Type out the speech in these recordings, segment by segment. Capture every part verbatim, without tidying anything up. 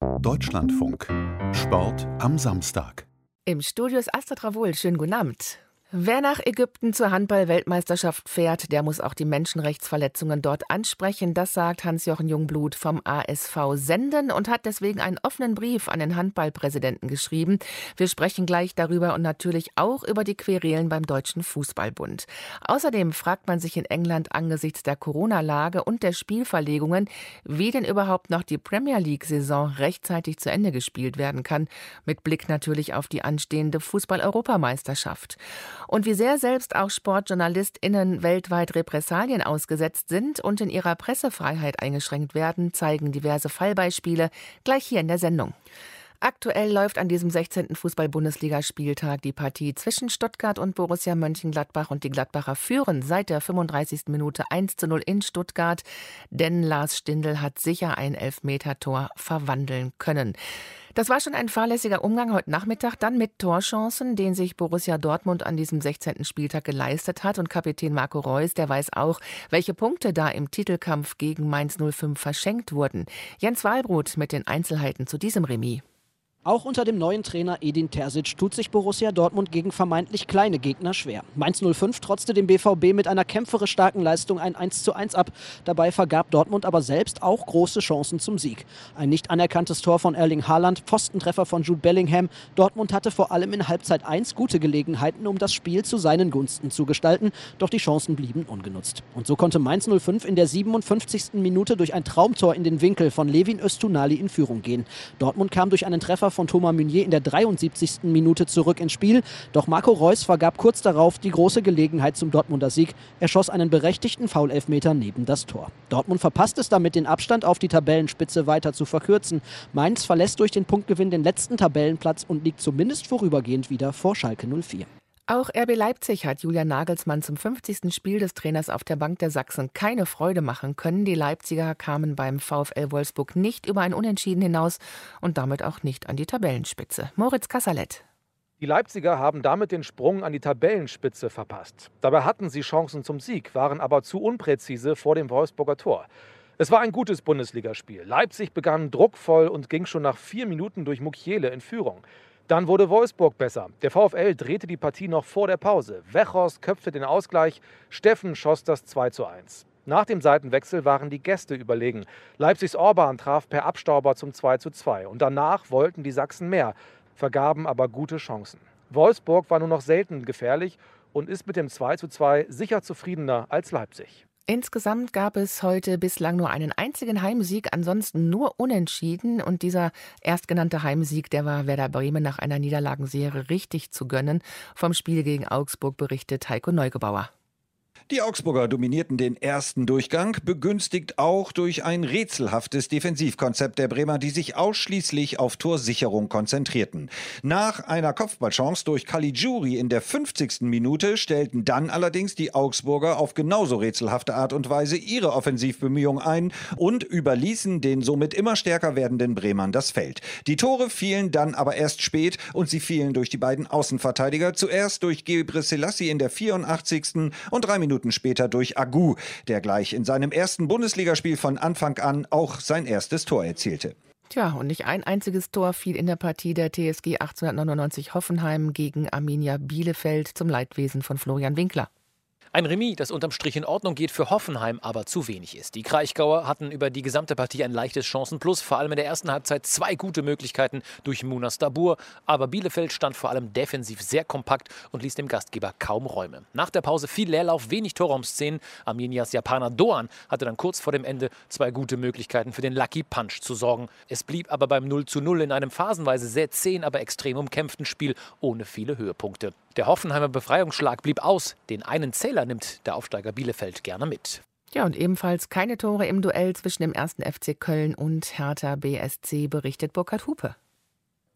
Deutschlandfunk. Sport am Samstag. Im Studio ist Astrid Ravoul. Schönen guten Abend. Wer nach Ägypten zur Handball-Weltmeisterschaft fährt, der muss auch die Menschenrechtsverletzungen dort ansprechen. Das sagt Hans-Jochen Jungblut vom A S V Senden und hat deswegen einen offenen Brief an den Handballpräsidenten geschrieben. Wir sprechen gleich darüber und natürlich auch über die Querelen beim Deutschen Fußballbund. Außerdem fragt man sich in England angesichts der Corona-Lage und der Spielverlegungen, wie denn überhaupt noch die Premier League-Saison rechtzeitig zu Ende gespielt werden kann, mit Blick natürlich auf die anstehende Fußball-Europameisterschaft. Und wie sehr selbst auch SportjournalistInnen weltweit Repressalien ausgesetzt sind und in ihrer Pressefreiheit eingeschränkt werden, zeigen diverse Fallbeispiele gleich hier in der Sendung. Aktuell läuft an diesem sechzehnten Fußball-Bundesligaspieltag die Partie zwischen Stuttgart und Borussia Mönchengladbach und die Gladbacher führen seit der fünfunddreißigsten Minute eins zu null in Stuttgart, denn Lars Stindl hat sicher ein Elfmetertor verwandeln können. Das war schon ein fahrlässiger Umgang heute Nachmittag, dann mit Torchancen, den sich Borussia Dortmund an diesem sechzehnten Spieltag geleistet hat. Und Kapitän Marco Reus, der weiß auch, welche Punkte da im Titelkampf gegen Mainz null fünf verschenkt wurden. Jens Wahlbrot mit den Einzelheiten zu diesem Remis. Auch unter dem neuen Trainer Edin Terzic tut sich Borussia Dortmund gegen vermeintlich kleine Gegner schwer. Mainz null fünf trotzte dem B V B mit einer kämpferisch starken Leistung ein eins zu eins ab. Dabei vergab Dortmund aber selbst auch große Chancen zum Sieg. Ein nicht anerkanntes Tor von Erling Haaland, Pfostentreffer von Jude Bellingham. Dortmund hatte vor allem in Halbzeit eins gute Gelegenheiten, um das Spiel zu seinen Gunsten zu gestalten. Doch die Chancen blieben ungenutzt. Und so konnte Mainz null fünf in der siebenundfünfzigsten Minute durch ein Traumtor in den Winkel von Levin Öztunali in Führung gehen. Dortmund kam durch einen Treffer von Thomas Meunier in der dreiundsiebzigsten Minute zurück ins Spiel. Doch Marco Reus vergab kurz darauf die große Gelegenheit zum Dortmunder Sieg. Er schoss einen berechtigten Foulelfmeter neben das Tor. Dortmund verpasst es damit, den Abstand auf die Tabellenspitze weiter zu verkürzen. Mainz verlässt durch den Punktgewinn den letzten Tabellenplatz und liegt zumindest vorübergehend wieder vor Schalke null vier. Auch R B Leipzig hat Julian Nagelsmann zum fünfzigsten Spiel des Trainers auf der Bank der Sachsen keine Freude machen können. Die Leipziger kamen beim VfL Wolfsburg nicht über ein Unentschieden hinaus und damit auch nicht an die Tabellenspitze. Moritz Kasserlet. Die Leipziger haben damit den Sprung an die Tabellenspitze verpasst. Dabei hatten sie Chancen zum Sieg, waren aber zu unpräzise vor dem Wolfsburger Tor. Es war ein gutes Bundesligaspiel. Leipzig begann druckvoll und ging schon nach vier Minuten durch Mukiele in Führung. Dann wurde Wolfsburg besser. Der VfL drehte die Partie noch vor der Pause. Weghorst köpfte den Ausgleich, Steffen schoss das zwei zu eins. Nach dem Seitenwechsel waren die Gäste überlegen. Leipzigs Orban traf per Abstauber zum zwei zu zwei. Und danach wollten die Sachsen mehr, vergaben aber gute Chancen. Wolfsburg war nur noch selten gefährlich und ist mit dem zwei zu zwei sicher zufriedener als Leipzig. Insgesamt gab es heute bislang nur einen einzigen Heimsieg, ansonsten nur Unentschieden. Und dieser erstgenannte Heimsieg, der war Werder Bremen nach einer Niederlagenserie richtig zu gönnen. Vom Spiel gegen Augsburg berichtet Heiko Neugebauer. Die Augsburger dominierten den ersten Durchgang, begünstigt auch durch ein rätselhaftes Defensivkonzept der Bremer, die sich ausschließlich auf Torsicherung konzentrierten. Nach einer Kopfballchance durch Caligiuri in der fünfzigsten Minute stellten dann allerdings die Augsburger auf genauso rätselhafte Art und Weise ihre Offensivbemühungen ein und überließen den somit immer stärker werdenden Bremern das Feld. Die Tore fielen dann aber erst spät und sie fielen durch die beiden Außenverteidiger, zuerst durch Gebre Selassie in der vierundachtzigsten und drei Minuten später durch Agu, der gleich in seinem ersten Bundesligaspiel von Anfang an auch sein erstes Tor erzielte. Tja, und nicht ein einziges Tor fiel in der Partie der T S G achtzehnhundertneunundneunzig Hoffenheim gegen Arminia Bielefeld zum Leidwesen von Florian Winkler. Ein Remis, das unterm Strich in Ordnung geht, für Hoffenheim aber zu wenig ist. Die Kraichgauer hatten über die gesamte Partie ein leichtes Chancenplus, vor allem in der ersten Halbzeit zwei gute Möglichkeiten durch Munas Dabur. Aber Bielefeld stand vor allem defensiv sehr kompakt und ließ dem Gastgeber kaum Räume. Nach der Pause viel Leerlauf, wenig Torraumszenen. Arminias Japaner Doan hatte dann kurz vor dem Ende zwei gute Möglichkeiten für den Lucky Punch zu sorgen. Es blieb aber beim null zu null in einem phasenweise sehr zähen, aber extrem umkämpften Spiel ohne viele Höhepunkte. Der Hoffenheimer Befreiungsschlag blieb aus. Den einen Zähler nimmt der Aufsteiger Bielefeld gerne mit. Ja, und ebenfalls keine Tore im Duell zwischen dem ersten F C Köln und Hertha B S C, berichtet Burkhard Hupe.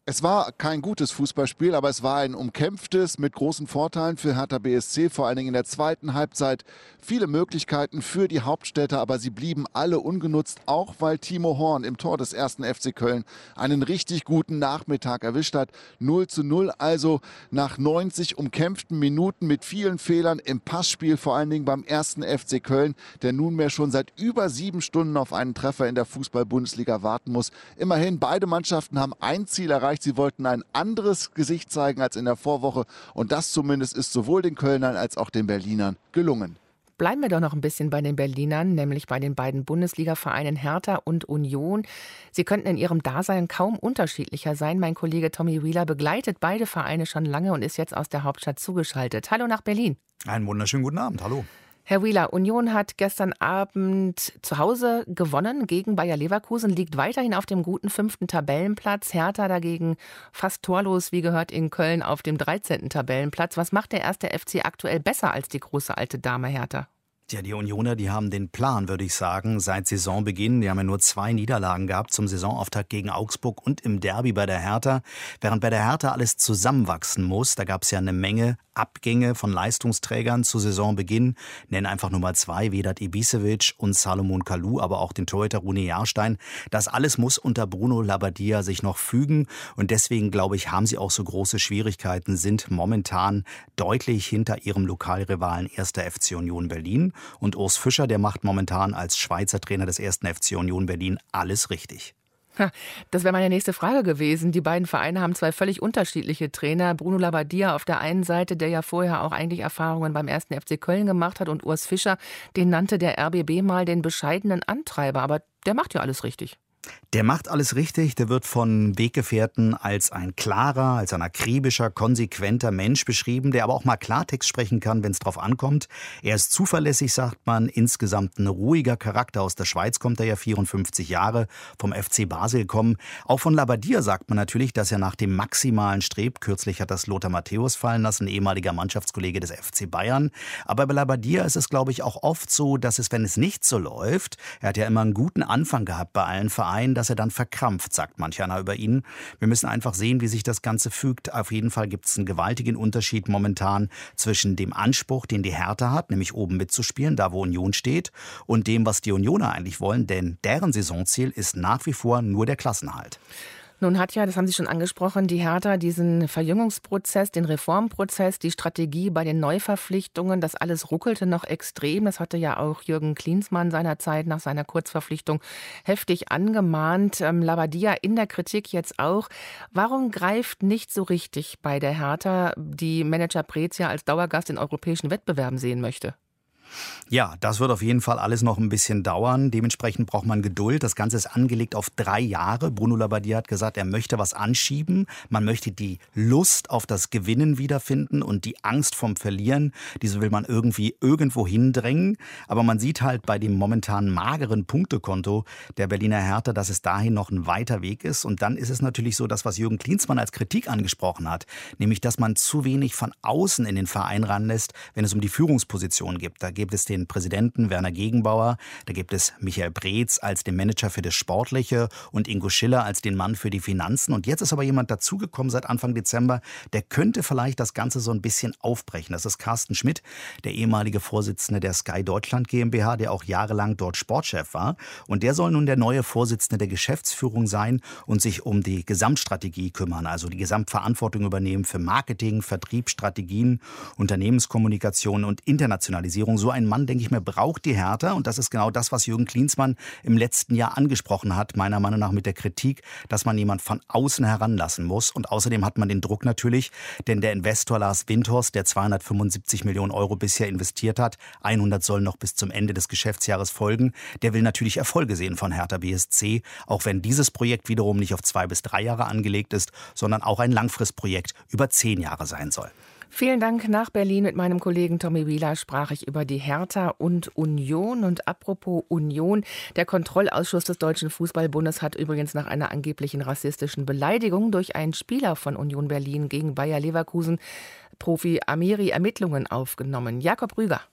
Es war kein gutes Fußballspiel, aber es war ein umkämpftes mit großen Vorteilen für Hertha B S C, vor allen Dingen in der zweiten Halbzeit. Viele Möglichkeiten für die Hauptstädter, aber sie blieben alle ungenutzt, auch weil Timo Horn im Tor des ersten F C Köln einen richtig guten Nachmittag erwischt hat. null zu null also nach neunzig umkämpften Minuten mit vielen Fehlern im Passspiel, vor allen Dingen beim ersten F C Köln, der nunmehr schon seit über sieben Stunden auf einen Treffer in der Fußball-Bundesliga warten muss. Immerhin, beide Mannschaften haben ein Ziel erreicht. Sie wollten ein anderes Gesicht zeigen als in der Vorwoche. Und das zumindest ist sowohl den Kölnern als auch den Berlinern gelungen. Bleiben wir doch noch ein bisschen bei den Berlinern, nämlich bei den beiden Bundesliga-Vereinen Hertha und Union. Sie könnten in ihrem Dasein kaum unterschiedlicher sein. Mein Kollege Tommy Wieler begleitet beide Vereine schon lange und ist jetzt aus der Hauptstadt zugeschaltet. Hallo nach Berlin. Einen wunderschönen guten Abend, hallo. Herr Wieler, Union hat gestern Abend zu Hause gewonnen gegen Bayer Leverkusen, liegt weiterhin auf dem guten fünften Tabellenplatz. Hertha dagegen fast torlos, wie gehört, in Köln auf dem dreizehnten Tabellenplatz. Was macht der erste F C aktuell besser als die große alte Dame Hertha? Ja, die Unioner, die haben den Plan, würde ich sagen, seit Saisonbeginn. Die haben ja nur zwei Niederlagen gehabt zum Saisonauftakt gegen Augsburg und im Derby bei der Hertha. Während bei der Hertha alles zusammenwachsen muss, da gab es ja eine Menge Abgänge von Leistungsträgern zu Saisonbeginn. Nennen einfach nur mal zwei, Vedat Ibisevic und Salomon Kalou, aber auch den Torhüter Rune Jahrstein. Das alles muss unter Bruno Labbadia sich noch fügen. Und deswegen, glaube ich, haben sie auch so große Schwierigkeiten, sind momentan deutlich hinter ihrem Lokalrivalen erster F C Union Berlin. Und Urs Fischer, der macht momentan als Schweizer Trainer des ersten F C Union Berlin alles richtig. Das wäre meine nächste Frage gewesen. Die beiden Vereine haben zwei völlig unterschiedliche Trainer. Bruno Labbadia auf der einen Seite, der ja vorher auch eigentlich Erfahrungen beim ersten F C Köln gemacht hat, und Urs Fischer, den nannte der R B B mal den bescheidenen Antreiber. Aber der macht ja alles richtig. Der macht alles richtig, der wird von Weggefährten als ein klarer, als ein akribischer, konsequenter Mensch beschrieben, der aber auch mal Klartext sprechen kann, wenn es drauf ankommt. Er ist zuverlässig, sagt man, insgesamt ein ruhiger Charakter. Aus der Schweiz kommt er ja, vierundfünfzig Jahre, vom F C Basel kommen. Auch von Labbadia sagt man natürlich, dass er nach dem Maximalen strebt. Kürzlich hat das Lothar Matthäus fallen lassen, ehemaliger Mannschaftskollege des F C Bayern. Aber bei Labbadia ist es, glaube ich, auch oft so, dass es, wenn es nicht so läuft, er hat ja immer einen guten Anfang gehabt bei allen Vereinen, dass er dann verkrampft, sagt manch einer über ihn. Wir müssen einfach sehen, wie sich das Ganze fügt. Auf jeden Fall gibt es einen gewaltigen Unterschied momentan zwischen dem Anspruch, den die Hertha hat, nämlich oben mitzuspielen, da wo Union steht, und dem, was die Unioner eigentlich wollen, denn deren Saisonziel ist nach wie vor nur der Klassenerhalt. Nun hat ja, das haben Sie schon angesprochen, die Hertha diesen Verjüngungsprozess, den Reformprozess, die Strategie bei den Neuverpflichtungen, das alles ruckelte noch extrem. Das hatte ja auch Jürgen Klinsmann seinerzeit nach seiner Kurzverpflichtung heftig angemahnt. Ähm, Labbadia in der Kritik jetzt auch. Warum greift nicht so richtig bei der Hertha, die Manager Preetz ja als Dauergast in europäischen Wettbewerben sehen möchte? Ja, das wird auf jeden Fall alles noch ein bisschen dauern. Dementsprechend braucht man Geduld. Das Ganze ist angelegt auf drei Jahre. Bruno Labbadia hat gesagt, er möchte was anschieben. Man möchte die Lust auf das Gewinnen wiederfinden und die Angst vom Verlieren. Diese will man irgendwie irgendwo hindrängen. Aber man sieht halt bei dem momentan mageren Punktekonto der Berliner Hertha, dass es dahin noch ein weiter Weg ist. Und dann ist es natürlich so, das, was Jürgen Klinsmann als Kritik angesprochen hat, nämlich, dass man zu wenig von außen in den Verein ranlässt, wenn es um die Führungsposition geht. Da gibt es den Präsidenten Werner Gegenbauer, da gibt es Michael Preetz als den Manager für das Sportliche und Ingo Schiller als den Mann für die Finanzen. Und jetzt ist aber jemand dazugekommen seit Anfang Dezember, der könnte vielleicht das Ganze so ein bisschen aufbrechen. Das ist Carsten Schmidt, der ehemalige Vorsitzende der Sky Deutschland GmbH, der auch jahrelang dort Sportchef war. Und der soll nun der neue Vorsitzende der Geschäftsführung sein und sich um die Gesamtstrategie kümmern, also die Gesamtverantwortung übernehmen für Marketing, Vertrieb, Strategien, Unternehmenskommunikation und Internationalisierung. So ein Mann, denke ich mir, braucht die Hertha. Und das ist genau das, was Jürgen Klinsmann im letzten Jahr angesprochen hat, meiner Meinung nach mit der Kritik, dass man jemand von außen heranlassen muss. Und außerdem hat man den Druck natürlich, denn der Investor Lars Windhorst, der zweihundertfünfundsiebzig Millionen Euro bisher investiert hat, hundert sollen noch bis zum Ende des Geschäftsjahres folgen, der will natürlich Erfolge sehen von Hertha B S C, auch wenn dieses Projekt wiederum nicht auf zwei bis drei Jahre angelegt ist, sondern auch ein Langfristprojekt über zehn Jahre sein soll. Vielen Dank. Nach Berlin mit meinem Kollegen Tommy Wieler sprach ich über die Hertha und Union. Und apropos Union, der Kontrollausschuss des Deutschen Fußballbundes hat übrigens nach einer angeblichen rassistischen Beleidigung durch einen Spieler von Union Berlin gegen Bayer Leverkusen Profi Amiri Ermittlungen aufgenommen. Jakob Rüger.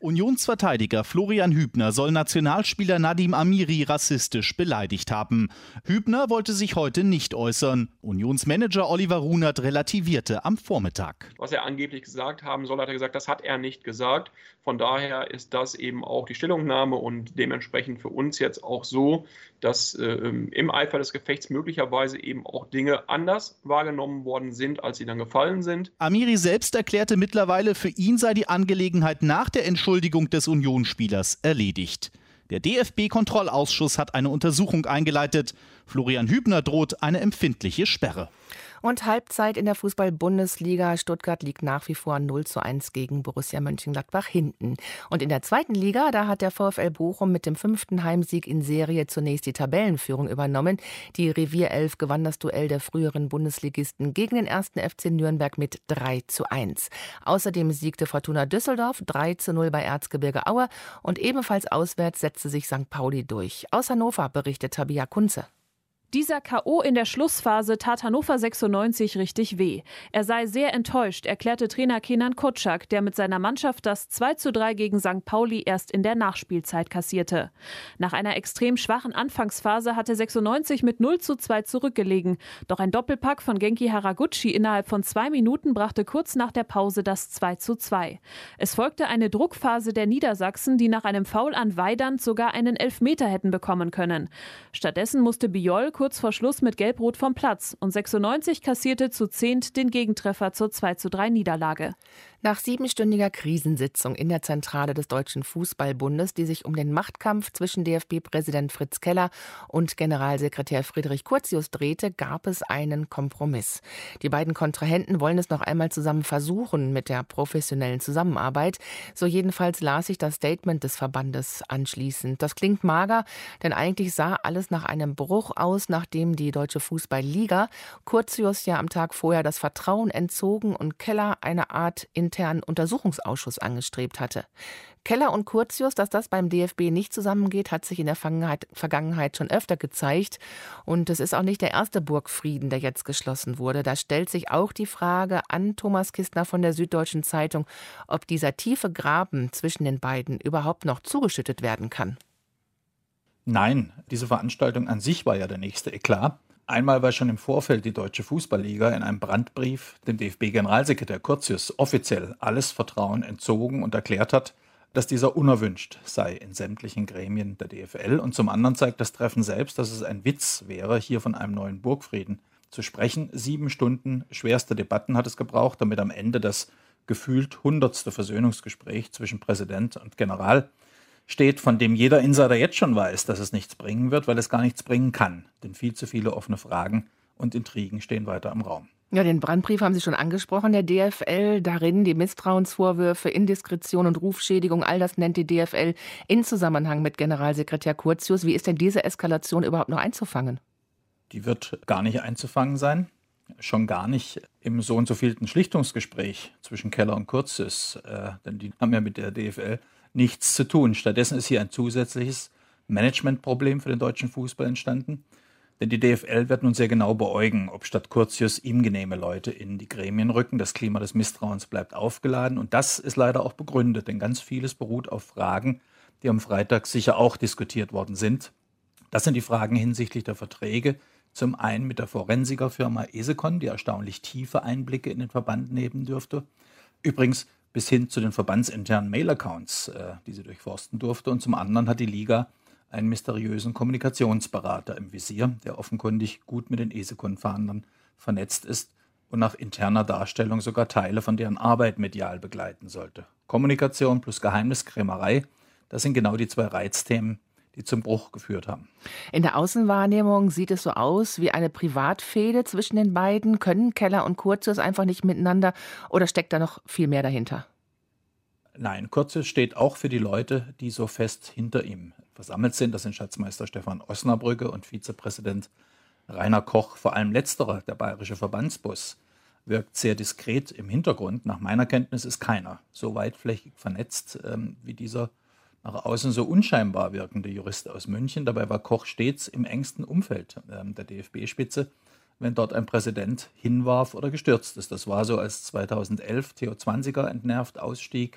Unionsverteidiger Florian Hübner soll Nationalspieler Nadim Amiri rassistisch beleidigt haben. Hübner wollte sich heute nicht äußern. Unionsmanager Oliver Runert relativierte am Vormittag. Was er angeblich gesagt haben soll, hat er gesagt, das hat er nicht gesagt. Von daher ist das eben auch die Stellungnahme und dementsprechend für uns jetzt auch so, dass äh, im Eifer des Gefechts möglicherweise eben auch Dinge anders wahrgenommen worden sind, als sie dann gefallen sind. Amiri selbst erklärte mittlerweile, für ihn sei die Angelegenheit nach der Entschuldigung des Unionsspielers erledigt. Der D F B-Kontrollausschuss hat eine Untersuchung eingeleitet. Florian Hübner droht eine empfindliche Sperre. Und Halbzeit in der Fußball-Bundesliga. Stuttgart liegt nach wie vor null zu eins gegen Borussia Mönchengladbach hinten. Und in der zweiten Liga, da hat der VfL Bochum mit dem fünften Heimsieg in Serie zunächst die Tabellenführung übernommen. Die Revierelf gewann das Duell der früheren Bundesligisten gegen den ersten F C Nürnberg mit drei zu eins. Außerdem siegte Fortuna Düsseldorf drei zu null bei Erzgebirge Aue und ebenfalls auswärts setzte sich Sankt Pauli durch. Aus Hannover berichtet Tabia Kunze. Dieser K O in der Schlussphase tat Hannover sechsundneunzig richtig weh. Er sei sehr enttäuscht, erklärte Trainer Kenan Kotschak, der mit seiner Mannschaft das zwei zu drei gegen Sankt Pauli erst in der Nachspielzeit kassierte. Nach einer extrem schwachen Anfangsphase hatte sechsundneunzig mit null zu zwei zurückgelegen. Doch ein Doppelpack von Genki Haraguchi innerhalb von zwei Minuten brachte kurz nach der Pause das zwei zu zwei. Es folgte eine Druckphase der Niedersachsen, die nach einem Foul an Weidand sogar einen Elfmeter hätten bekommen können. Stattdessen musste Biol kurz vor Schluss mit Gelb-Rot vom Platz und sechsundneunzig kassierte zu zehnt den Gegentreffer zur zwei zu drei Niederlage. Nach siebenstündiger Krisensitzung in der Zentrale des Deutschen Fußballbundes, die sich um den Machtkampf zwischen D F B-Präsident Fritz Keller und Generalsekretär Friedrich Curtius drehte, gab es einen Kompromiss. Die beiden Kontrahenten wollen es noch einmal zusammen versuchen mit der professionellen Zusammenarbeit. So jedenfalls las ich das Statement des Verbandes anschließend. Das klingt mager, denn eigentlich sah alles nach einem Bruch aus, nachdem die Deutsche Fußballliga Curtius ja am Tag vorher das Vertrauen entzogen und Keller eine Art internen Untersuchungsausschuss angestrebt hatte. Keller und Curtius, dass das beim D F B nicht zusammengeht, hat sich in der Vergangenheit, Vergangenheit schon öfter gezeigt. Und es ist auch nicht der erste Burgfrieden, der jetzt geschlossen wurde. Da stellt sich auch die Frage an Thomas Kistner von der Süddeutschen Zeitung, ob dieser tiefe Graben zwischen den beiden überhaupt noch zugeschüttet werden kann. Nein, diese Veranstaltung an sich war ja der nächste Eklat. Einmal, weil schon im Vorfeld die Deutsche Fußballliga in einem Brandbrief dem D F B-Generalsekretär Curtius offiziell alles Vertrauen entzogen und erklärt hat, dass dieser unerwünscht sei in sämtlichen Gremien der D F L. Und zum anderen zeigt das Treffen selbst, dass es ein Witz wäre, hier von einem neuen Burgfrieden zu sprechen. Sieben Stunden schwerste Debatten hat es gebraucht, damit am Ende das gefühlt hundertste Versöhnungsgespräch zwischen Präsident und General steht, von dem jeder Insider jetzt schon weiß, dass es nichts bringen wird, weil es gar nichts bringen kann. Denn viel zu viele offene Fragen und Intrigen stehen weiter im Raum. Ja, den Brandbrief haben Sie schon angesprochen, der D F L. Darin die Misstrauensvorwürfe, Indiskretion und Rufschädigung, all das nennt die D F L in Zusammenhang mit Generalsekretär Curtius. Wie ist denn diese Eskalation überhaupt noch einzufangen? Die wird gar nicht einzufangen sein. Schon gar nicht im so und so vielten Schlichtungsgespräch zwischen Keller und Curtius. Äh, denn die haben ja mit der D F L nichts zu tun. Stattdessen ist hier ein zusätzliches Managementproblem für den deutschen Fußball entstanden. Denn die D F L wird nun sehr genau beäugen, ob statt Curtius ihm genehme Leute in die Gremien rücken. Das Klima des Misstrauens bleibt aufgeladen. Und das ist leider auch begründet, denn ganz vieles beruht auf Fragen, die am Freitag sicher auch diskutiert worden sind. Das sind die Fragen hinsichtlich der Verträge. Zum einen mit der Forensikerfirma Esekon, die erstaunlich tiefe Einblicke in den Verband nehmen dürfte. Übrigens bis hin zu den verbandsinternen Mail-Accounts, äh, die sie durchforsten durfte. Und zum anderen hat die Liga einen mysteriösen Kommunikationsberater im Visier, der offenkundig gut mit den Esekon-Fahndern vernetzt ist und nach interner Darstellung sogar Teile von deren Arbeit medial begleiten sollte. Kommunikation plus Geheimniskrämerei, das sind genau die zwei Reizthemen, die zum Bruch geführt haben. In der Außenwahrnehmung sieht es so aus wie eine Privatfehde zwischen den beiden. Können Keller und Curtius einfach nicht miteinander oder steckt da noch viel mehr dahinter? Nein, Curtius steht auch für die Leute, die so fest hinter ihm versammelt sind. Das sind Schatzmeister Stefan Osnabrügge und Vizepräsident Rainer Koch. Vor allem letzterer, der bayerische Verbandsboss, wirkt sehr diskret im Hintergrund. Nach meiner Kenntnis ist keiner so weitflächig vernetzt ähm, wie dieser nach außen so unscheinbar wirkende Jurist aus München. Dabei war Koch stets im engsten Umfeld ähm, der D F B-Spitze, wenn dort ein Präsident hinwarf oder gestürzt ist. Das war so, als zweitausendelf Theo Zwanziger entnervt ausstieg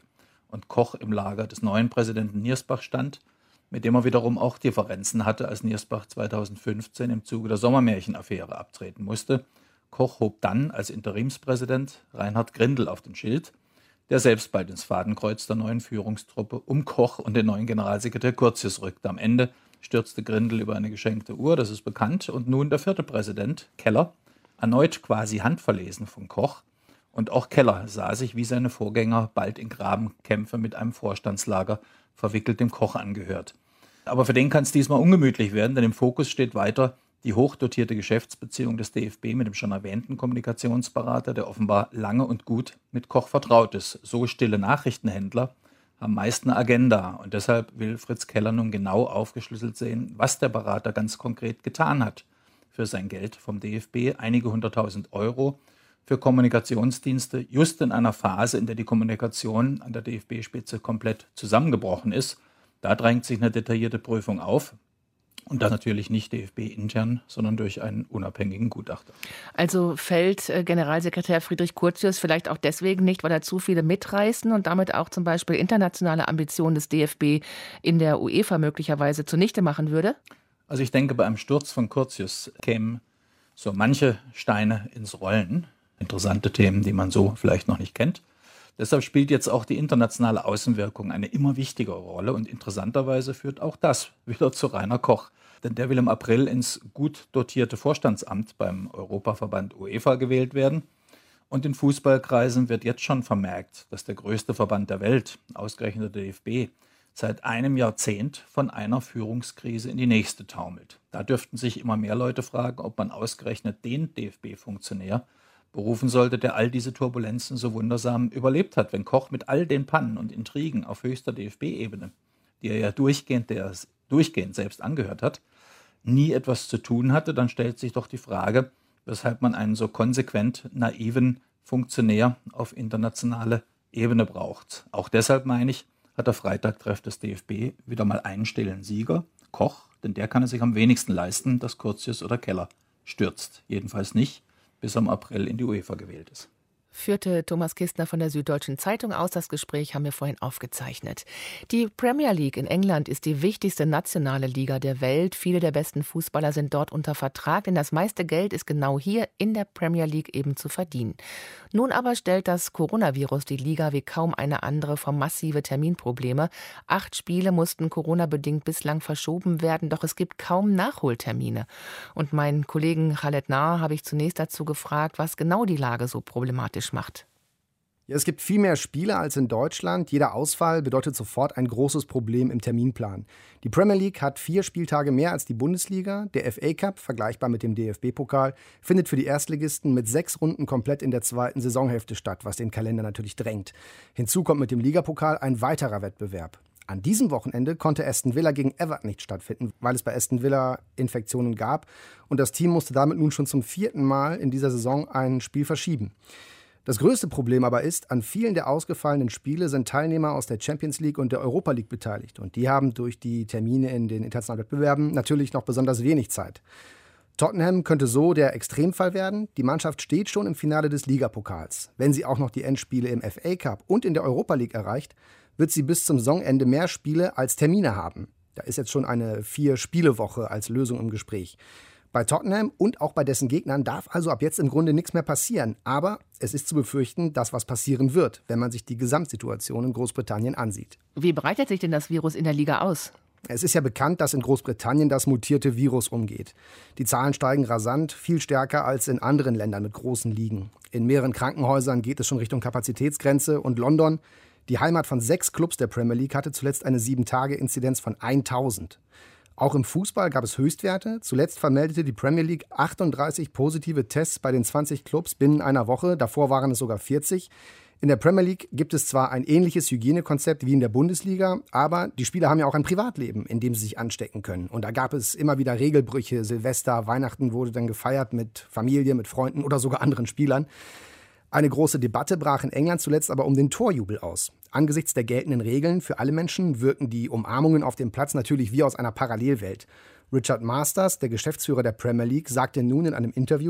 und Koch im Lager des neuen Präsidenten Niersbach stand, mit dem er wiederum auch Differenzen hatte, als Niersbach zweitausendfünfzehn im Zuge der Sommermärchen-Affäre abtreten musste. Koch hob dann als Interimspräsident Reinhard Grindel auf den Schild, der selbst bald ins Fadenkreuz der neuen Führungstruppe um Koch und den neuen Generalsekretär Curtius rückte. Am Ende stürzte Grindel über eine geschenkte Uhr, das ist bekannt, und nun der vierte Präsident, Keller, erneut quasi handverlesen von Koch. Und auch Keller sah sich wie seine Vorgänger bald in Grabenkämpfe mit einem Vorstandslager verwickelt dem Koch angehört. Aber für den kann es diesmal ungemütlich werden, denn im Fokus steht weiter die hochdotierte Geschäftsbeziehung des D F B mit dem schon erwähnten Kommunikationsberater, der offenbar lange und gut mit Koch vertraut ist. So stille Nachrichtenhändler haben meist eine Agenda und deshalb will Fritz Keller nun genau aufgeschlüsselt sehen, was der Berater ganz konkret getan hat für sein Geld vom D F B, einige hunderttausend Euro für Kommunikationsdienste, just in einer Phase, in der die Kommunikation an der D F B-Spitze komplett zusammengebrochen ist. Da drängt sich eine detaillierte Prüfung auf. Und das natürlich nicht D F B-intern, sondern durch einen unabhängigen Gutachter. Also fällt äh, Generalsekretär Friedrich Curtius vielleicht auch deswegen nicht, weil er zu viele mitreißen und damit auch zum Beispiel internationale Ambitionen des D F B in der UEFA möglicherweise zunichte machen würde? Also ich denke, bei einem Sturz von Curtius kämen so manche Steine ins Rollen. Interessante Themen, die man so vielleicht noch nicht kennt. Deshalb spielt jetzt auch die internationale Außenwirkung eine immer wichtigere Rolle und interessanterweise führt auch das wieder zu Rainer Koch. Denn der will im April ins gut dotierte Vorstandsamt beim Europaverband UEFA gewählt werden. Und in Fußballkreisen wird jetzt schon vermerkt, dass der größte Verband der Welt, ausgerechnet der D F B, seit einem Jahrzehnt von einer Führungskrise in die nächste taumelt. Da dürften sich immer mehr Leute fragen, ob man ausgerechnet den D F B-Funktionär berufen sollte, der all diese Turbulenzen so wundersam überlebt hat. Wenn Koch mit all den Pannen und Intrigen auf höchster D F B-Ebene, die er ja durchgehend, der es durchgehend selbst angehört hat, nie etwas zu tun hatte, dann stellt sich doch die Frage, weshalb man einen so konsequent naiven Funktionär auf internationale Ebene braucht. Auch deshalb, meine ich, hat der Freitagtreff des D F B wieder mal einen stillen Sieger, Koch, denn der kann es sich am wenigsten leisten, dass Curtius oder Keller stürzt. Jedenfalls nicht, bis er im April in die UEFA gewählt ist. Führte Thomas Kistner von der Süddeutschen Zeitung aus. Das Gespräch haben wir vorhin aufgezeichnet. Die Premier League in England ist die wichtigste nationale Liga der Welt. Viele der besten Fußballer sind dort unter Vertrag, denn das meiste Geld ist genau hier in der Premier League eben zu verdienen. Nun aber stellt das Coronavirus die Liga wie kaum eine andere vor massive Terminprobleme. Acht Spiele mussten Corona-bedingt bislang verschoben werden, doch es gibt kaum Nachholtermine. Und meinen Kollegen Khaled Nahr habe ich zunächst dazu gefragt, was genau die Lage so problematisch macht. Ja, es gibt viel mehr Spiele als in Deutschland. Jeder Ausfall bedeutet sofort ein großes Problem im Terminplan. Die Premier League hat vier Spieltage mehr als die Bundesliga. Der F A Cup, vergleichbar mit dem D F B-Pokal, findet für die Erstligisten mit sechs Runden komplett in der zweiten Saisonhälfte statt, was den Kalender natürlich drängt. Hinzu kommt mit dem Ligapokal ein weiterer Wettbewerb. An diesem Wochenende konnte Aston Villa gegen Everton nicht stattfinden, weil es bei Aston Villa Infektionen gab. Und das Team musste damit nun schon zum vierten Mal in dieser Saison ein Spiel verschieben. Das größte Problem aber ist, an vielen der ausgefallenen Spiele sind Teilnehmer aus der Champions League und der Europa League beteiligt. Und die haben durch die Termine in den internationalen Wettbewerben natürlich noch besonders wenig Zeit. Tottenham könnte so der Extremfall werden. Die Mannschaft steht schon im Finale des Ligapokals. Wenn sie auch noch die Endspiele im F A Cup und in der Europa League erreicht, wird sie bis zum Saisonende mehr Spiele als Termine haben. Da ist jetzt schon eine Vier-Spiele-Woche als Lösung im Gespräch. Bei Tottenham und auch bei dessen Gegnern darf also ab jetzt im Grunde nichts mehr passieren. Aber es ist zu befürchten, dass was passieren wird, wenn man sich die Gesamtsituation in Großbritannien ansieht. Wie breitet sich denn das Virus in der Liga aus? Es ist ja bekannt, dass in Großbritannien das mutierte Virus umgeht. Die Zahlen steigen rasant, viel stärker als in anderen Ländern mit großen Ligen. In mehreren Krankenhäusern geht es schon Richtung Kapazitätsgrenze und London, die Heimat von sechs Clubs der Premier League, hatte zuletzt eine sieben Tage Inzidenz von tausend. Auch im Fußball gab es Höchstwerte. Zuletzt vermeldete die Premier League achtunddreißig positive Tests bei den zwanzig Clubs binnen einer Woche. Davor waren es sogar vierzig. In der Premier League gibt es zwar ein ähnliches Hygienekonzept wie in der Bundesliga, aber die Spieler haben ja auch ein Privatleben, in dem sie sich anstecken können. Und da gab es immer wieder Regelbrüche. Silvester, Weihnachten wurde dann gefeiert mit Familie, mit Freunden oder sogar anderen Spielern. Eine große Debatte brach in England zuletzt aber um den Torjubel aus. Angesichts der geltenden Regeln für alle Menschen wirken die Umarmungen auf dem Platz natürlich wie aus einer Parallelwelt. Richard Masters, der Geschäftsführer der Premier League, sagte nun in einem Interview: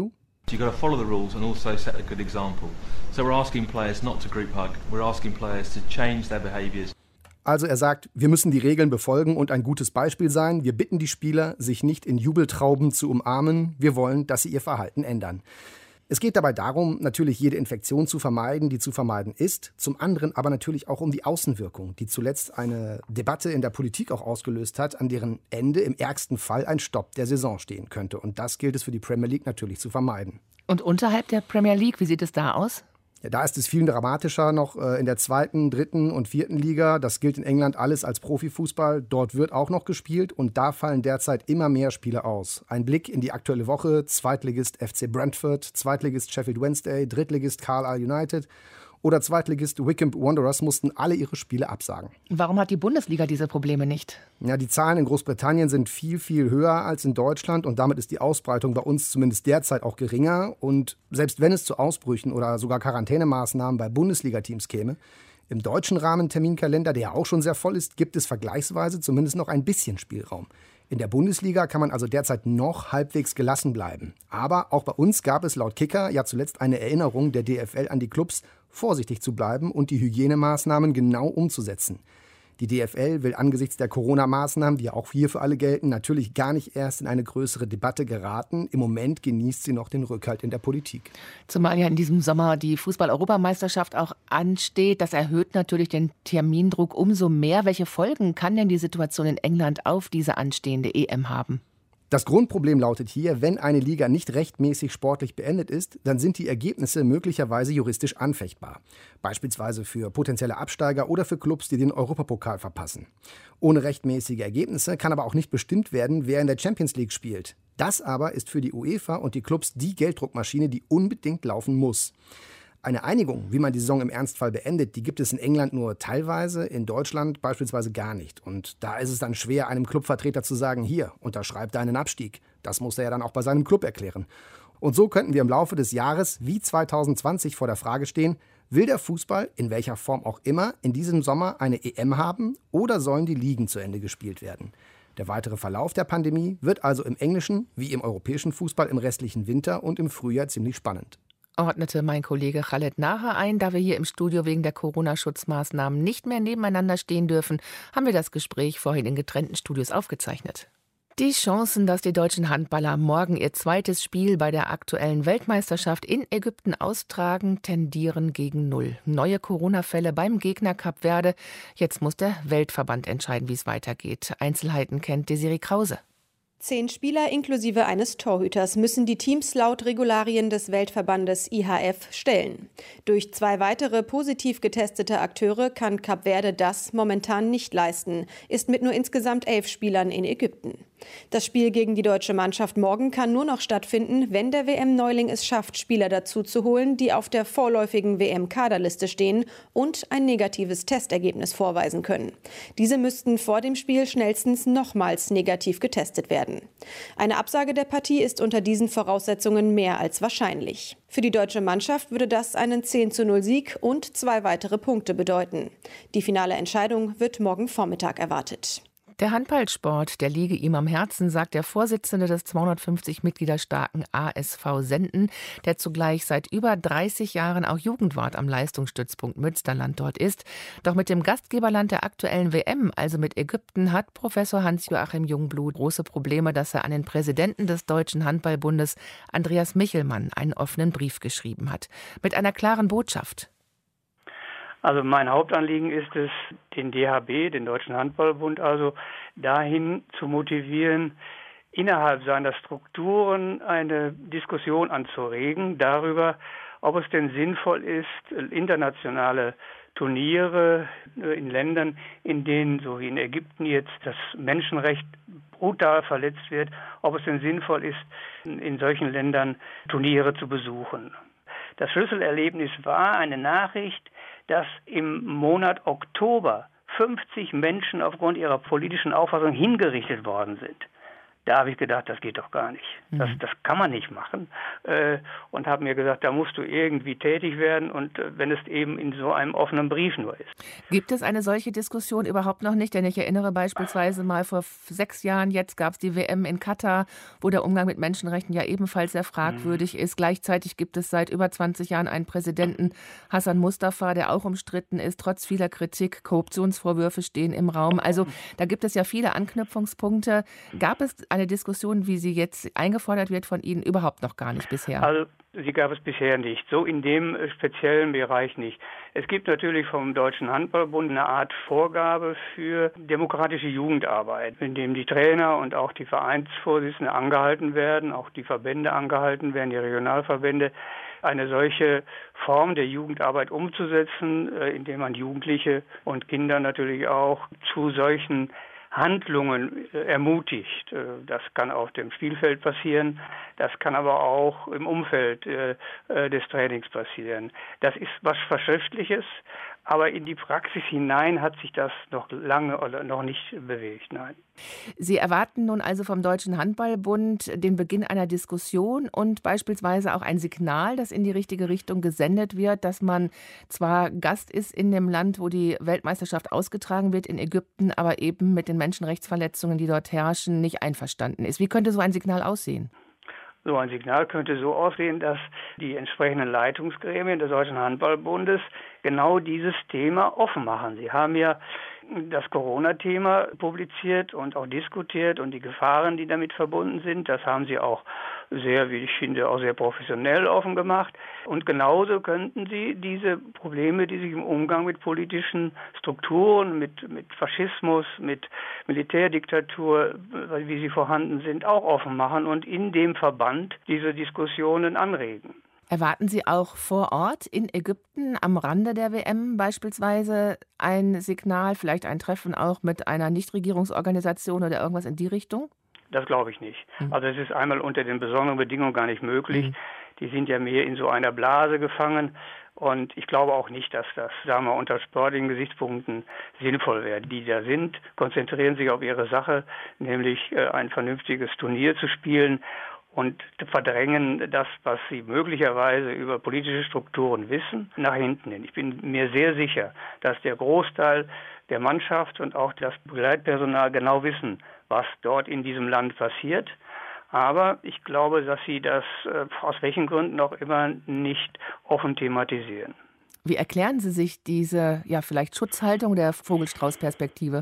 You've got to follow the rules and also set a good example. So we're asking players not to group hug. We're asking players to change their behaviours. Also er sagt, wir müssen die Regeln befolgen und ein gutes Beispiel sein. Wir bitten die Spieler, sich nicht in Jubeltrauben zu umarmen. Wir wollen, dass sie ihr Verhalten ändern. Es geht dabei darum, natürlich jede Infektion zu vermeiden, die zu vermeiden ist. Zum anderen aber natürlich auch um die Außenwirkung, die zuletzt eine Debatte in der Politik auch ausgelöst hat, an deren Ende im ärgsten Fall ein Stopp der Saison stehen könnte. Und das gilt es für die Premier League natürlich zu vermeiden. Und unterhalb der Premier League, wie sieht es da aus? Ja, da ist es viel dramatischer noch äh, in der zweiten, dritten und vierten Liga. Das gilt in England alles als Profifußball. Dort wird auch noch gespielt und da fallen derzeit immer mehr Spiele aus. Ein Blick in die aktuelle Woche: Zweitligist F C Brentford, Zweitligist Sheffield Wednesday, Drittligist Carlisle United oder Zweitligist Wycombe Wanderers mussten alle ihre Spiele absagen. Warum hat die Bundesliga diese Probleme nicht? Ja, die Zahlen in Großbritannien sind viel, viel höher als in Deutschland und damit ist die Ausbreitung bei uns zumindest derzeit auch geringer. Und selbst wenn es zu Ausbrüchen oder sogar Quarantänemaßnahmen bei Bundesliga-Teams käme, im deutschen Rahmenterminkalender, der ja auch schon sehr voll ist, gibt es vergleichsweise zumindest noch ein bisschen Spielraum. In der Bundesliga kann man also derzeit noch halbwegs gelassen bleiben. Aber auch bei uns gab es laut Kicker ja zuletzt eine Erinnerung der D F L an die Clubs, vorsichtig zu bleiben und die Hygienemaßnahmen genau umzusetzen. Die D F L will angesichts der Corona-Maßnahmen, die ja auch hier für alle gelten, natürlich gar nicht erst in eine größere Debatte geraten. Im Moment genießt sie noch den Rückhalt in der Politik. Zumal ja in diesem Sommer die Fußball-Europameisterschaft auch ansteht. Das erhöht natürlich den Termindruck umso mehr. Welche Folgen kann denn die Situation in England auf diese anstehende E M haben? Das Grundproblem lautet hier, wenn eine Liga nicht rechtmäßig sportlich beendet ist, dann sind die Ergebnisse möglicherweise juristisch anfechtbar. Beispielsweise für potenzielle Absteiger oder für Clubs, die den Europapokal verpassen. Ohne rechtmäßige Ergebnisse kann aber auch nicht bestimmt werden, wer in der Champions League spielt. Das aber ist für die UEFA und die Clubs die Gelddruckmaschine, die unbedingt laufen muss. Eine Einigung, wie man die Saison im Ernstfall beendet, die gibt es in England nur teilweise, in Deutschland beispielsweise gar nicht. Und da ist es dann schwer, einem Clubvertreter zu sagen, hier, unterschreib deinen Abstieg. Das muss er ja dann auch bei seinem Club erklären. Und so könnten wir im Laufe des Jahres wie zwanzig zwanzig vor der Frage stehen, will der Fußball, in welcher Form auch immer, in diesem Sommer eine E M haben oder sollen die Ligen zu Ende gespielt werden? Der weitere Verlauf der Pandemie wird also im englischen wie im europäischen Fußball im restlichen Winter und im Frühjahr ziemlich spannend. Ordnete mein Kollege Khaled Naher ein. Da wir hier im Studio wegen der Corona-Schutzmaßnahmen nicht mehr nebeneinander stehen dürfen, haben wir das Gespräch vorhin in getrennten Studios aufgezeichnet. Die Chancen, dass die deutschen Handballer morgen ihr zweites Spiel bei der aktuellen Weltmeisterschaft in Ägypten austragen, tendieren gegen null. Neue Corona-Fälle beim Gegner Kap Verde. Jetzt muss der Weltverband entscheiden, wie es weitergeht. Einzelheiten kennt Desiree Krause. Zehn Spieler inklusive eines Torhüters müssen die Teams laut Regularien des Weltverbandes I H F stellen. Durch zwei weitere positiv getestete Akteure kann Kap Verde das momentan nicht leisten, ist mit nur insgesamt elf Spielern in Ägypten. Das Spiel gegen die deutsche Mannschaft morgen kann nur noch stattfinden, wenn der W M-Neuling es schafft, Spieler dazu zu holen, die auf der vorläufigen W M-Kaderliste stehen und ein negatives Testergebnis vorweisen können. Diese müssten vor dem Spiel schnellstens nochmals negativ getestet werden. Eine Absage der Partie ist unter diesen Voraussetzungen mehr als wahrscheinlich. Für die deutsche Mannschaft würde das einen zehn zu null Sieg und zwei weitere Punkte bedeuten. Die finale Entscheidung wird morgen Vormittag erwartet. Der Handballsport, der liege ihm am Herzen, sagt der Vorsitzende des zweihundertfünfzig Mitglieder starken A S V Senden, der zugleich seit über dreißig Jahren auch Jugendwart am Leistungsstützpunkt Münsterland dort ist. Doch mit dem Gastgeberland der aktuellen W M, also mit Ägypten, hat Professor Hans-Joachim Jungblut große Probleme, dass er an den Präsidenten des Deutschen Handballbundes, Andreas Michelmann, einen offenen Brief geschrieben hat. Mit einer klaren Botschaft. Also mein Hauptanliegen ist es, den D H B, den Deutschen Handballbund, also dahin zu motivieren, innerhalb seiner Strukturen eine Diskussion anzuregen darüber, ob es denn sinnvoll ist, internationale Turniere in Ländern, in denen, so wie in Ägypten jetzt, das Menschenrecht brutal verletzt wird, ob es denn sinnvoll ist, in solchen Ländern Turniere zu besuchen. Das Schlüsselerlebnis war eine Nachricht, dass im Monat Oktober fünfzig Menschen aufgrund ihrer politischen Auffassung hingerichtet worden sind. Da habe ich gedacht, das geht doch gar nicht. Das, das kann man nicht machen. Äh, und habe mir gesagt, da musst du irgendwie tätig werden und äh, wenn es eben in so einem offenen Brief nur ist. Gibt es eine solche Diskussion überhaupt noch nicht? Denn ich erinnere beispielsweise mal vor sechs Jahren, jetzt gab es die W M in Katar, wo der Umgang mit Menschenrechten ja ebenfalls sehr fragwürdig mhm. ist. Gleichzeitig gibt es seit über zwanzig Jahren einen Präsidenten, Hassan Mustafa, der auch umstritten ist, trotz vieler Kritik. Korruptionsvorwürfe stehen im Raum. Also da gibt es ja viele Anknüpfungspunkte. Gab es eine Diskussion, wie sie jetzt eingefordert wird von Ihnen, überhaupt noch gar nicht bisher? Also sie gab es bisher nicht, so in dem speziellen Bereich nicht. Es gibt natürlich vom Deutschen Handballbund eine Art Vorgabe für demokratische Jugendarbeit, in dem die Trainer und auch die Vereinsvorsitzenden angehalten werden, auch die Verbände angehalten werden, die Regionalverbände, eine solche Form der Jugendarbeit umzusetzen, indem man Jugendliche und Kinder natürlich auch zu solchen Handlungen äh, ermutigt. Äh, das kann auf dem Spielfeld passieren, das kann aber auch im Umfeld äh, äh, des Trainings passieren. Das ist was Verschriftliches, aber in die Praxis hinein hat sich das noch lange oder noch nicht bewegt, nein. Sie erwarten nun also vom Deutschen Handballbund den Beginn einer Diskussion und beispielsweise auch ein Signal, das in die richtige Richtung gesendet wird, dass man zwar Gast ist in dem Land, wo die Weltmeisterschaft ausgetragen wird, in Ägypten, aber eben mit den Menschenrechtsverletzungen, die dort herrschen, nicht einverstanden ist. Wie könnte so ein Signal aussehen? So ein Signal könnte so aussehen, dass die entsprechenden Leitungsgremien des Deutschen Handballbundes genau dieses Thema offen machen. Sie haben ja das Corona-Thema publiziert und auch diskutiert und die Gefahren, die damit verbunden sind. Das haben Sie auch sehr, wie ich finde, auch sehr professionell offen gemacht. Und genauso könnten Sie diese Probleme, die sich im Umgang mit politischen Strukturen, mit, mit Faschismus, mit Militärdiktatur, wie sie vorhanden sind, auch offen machen und in dem Verband diese Diskussionen anregen. Erwarten Sie auch vor Ort in Ägypten am Rande der W M beispielsweise ein Signal, vielleicht ein Treffen auch mit einer Nichtregierungsorganisation oder irgendwas in die Richtung? Das glaube ich nicht. Also es ist einmal unter den besonderen Bedingungen gar nicht möglich. Mhm. Die sind ja mehr in so einer Blase gefangen. Und ich glaube auch nicht, dass das, sagen wir, unter sportlichen Gesichtspunkten sinnvoll wäre. Die da sind, konzentrieren sich auf ihre Sache, nämlich äh, ein vernünftiges Turnier zu spielen und verdrängen das, was sie möglicherweise über politische Strukturen wissen, nach hinten hin. Ich bin mir sehr sicher, dass der Großteil der Mannschaft und auch das Begleitpersonal genau wissen, was dort in diesem Land passiert. Aber ich glaube, dass sie das äh, aus welchen Gründen auch immer nicht offen thematisieren. Wie erklären Sie sich diese, ja, vielleicht Schutzhaltung der Vogelstrauß-Perspektive?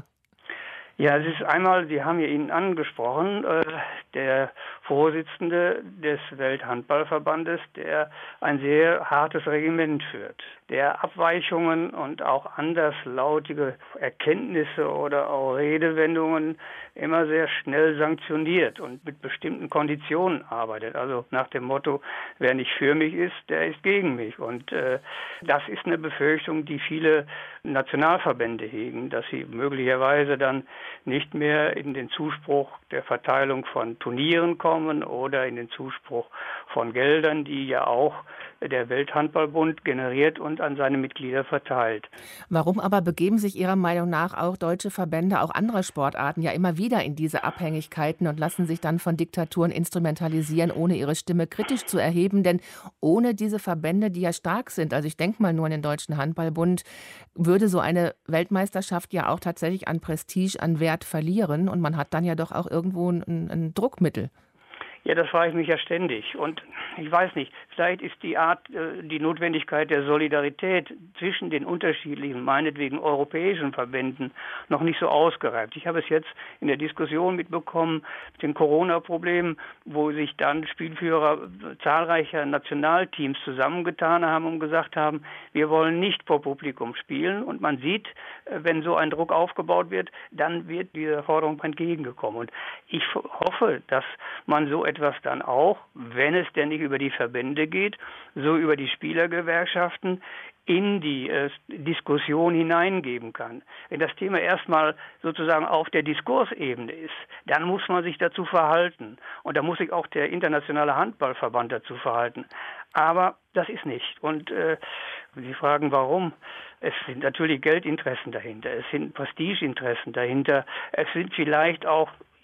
Ja, es ist einmal, Sie haben ja ihn angesprochen, äh, der Vorsitzende des Welthandballverbandes, der ein sehr hartes Regiment führt, der Abweichungen und auch anderslautige Erkenntnisse oder auch Redewendungen immer sehr schnell sanktioniert und mit bestimmten Konditionen arbeitet. Also nach dem Motto, wer nicht für mich ist, der ist gegen mich. Und äh, das ist eine Befürchtung, die viele Nationalverbände hegen, dass sie möglicherweise dann nicht mehr in den Zuspruch der Verteilung von Turnieren kommen oder in den Zuspruch von Geldern, die ja auch der Welthandballbund generiert und an seine Mitglieder verteilt. Warum aber begeben sich Ihrer Meinung nach auch deutsche Verbände, auch anderer Sportarten, ja immer wieder in diese Abhängigkeiten und lassen sich dann von Diktaturen instrumentalisieren, ohne ihre Stimme kritisch zu erheben? Denn ohne diese Verbände, die ja stark sind, also ich denke mal nur an den Deutschen Handballbund, würde so eine Weltmeisterschaft ja auch tatsächlich an Prestige, an Wert verlieren und man hat dann ja doch auch irgendwo ein, ein Druckmittel. Ja, das frage ich mich ja ständig. Und ich weiß nicht, vielleicht ist die Art, die Notwendigkeit der Solidarität zwischen den unterschiedlichen, meinetwegen europäischen Verbänden noch nicht so ausgereift. Ich habe es jetzt in der Diskussion mitbekommen, mit den Corona-Problemen, wo sich dann Spielführer zahlreicher Nationalteams zusammengetan haben und gesagt haben, wir wollen nicht vor Publikum spielen. Und man sieht, wenn so ein Druck aufgebaut wird, dann wird dieser Forderung entgegengekommen. Und ich hoffe, dass man so etwas etwas dann auch, wenn es denn nicht über die Verbände geht, so über die Spielergewerkschaften in die äh, Diskussion hineingeben kann. Wenn das Thema erstmal sozusagen auf der Diskursebene ist, dann muss man sich dazu verhalten. Und da muss sich auch der internationale Handballverband dazu verhalten. Aber das ist nicht. Und äh, Sie fragen, warum? Es sind natürlich Geldinteressen dahinter, es sind Prestigeinteressen dahinter, es sind vielleicht auch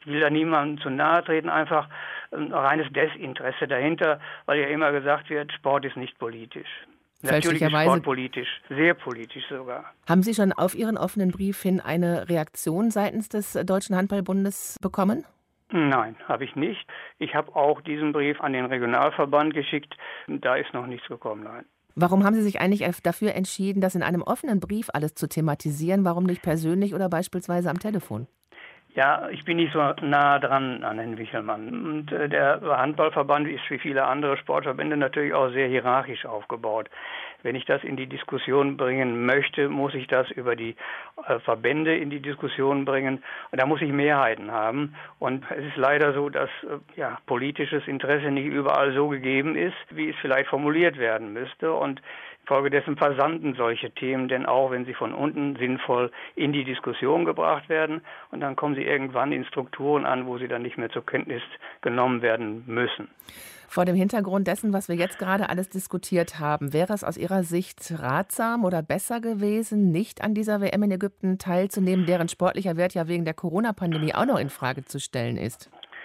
Ich will da niemandem zu nahe treten, einfach ein reines Desinteresse dahinter, weil ja immer gesagt wird, Sport ist nicht politisch. Natürlich ist Sport politisch, sehr politisch sogar. Haben Sie schon auf Ihren offenen Brief hin eine Reaktion seitens des Deutschen Handballbundes bekommen? Nein, habe ich nicht. Ich habe auch diesen Brief an den Regionalverband geschickt. Da ist noch nichts gekommen, nein. Warum haben Sie sich eigentlich dafür entschieden, das in einem offenen Brief alles zu thematisieren? Warum nicht persönlich oder beispielsweise am Telefon? Ja, ich bin nicht so nah dran an Herrn Wichelmann. Und äh, der Handballverband ist wie viele andere Sportverbände natürlich auch sehr hierarchisch aufgebaut. Wenn ich das in die Diskussion bringen möchte, muss ich das über die äh, Verbände in die Diskussion bringen. Und da muss ich Mehrheiten haben. Und es ist leider so, dass äh, ja, politisches Interesse nicht überall so gegeben ist, wie es vielleicht formuliert werden müsste. Und infolgedessen versanden solche Themen denn auch, wenn sie von unten sinnvoll in die Diskussion gebracht werden. Und dann kommen sie irgendwann in Strukturen an, wo sie dann nicht mehr zur Kenntnis genommen werden müssen. Vor dem Hintergrund dessen, was wir jetzt gerade alles diskutiert haben, wäre es aus Ihrer Sicht ratsam oder besser gewesen, nicht an dieser W M in Ägypten teilzunehmen, deren sportlicher Wert ja wegen der Corona-Pandemie auch noch in Frage zu stellen ist?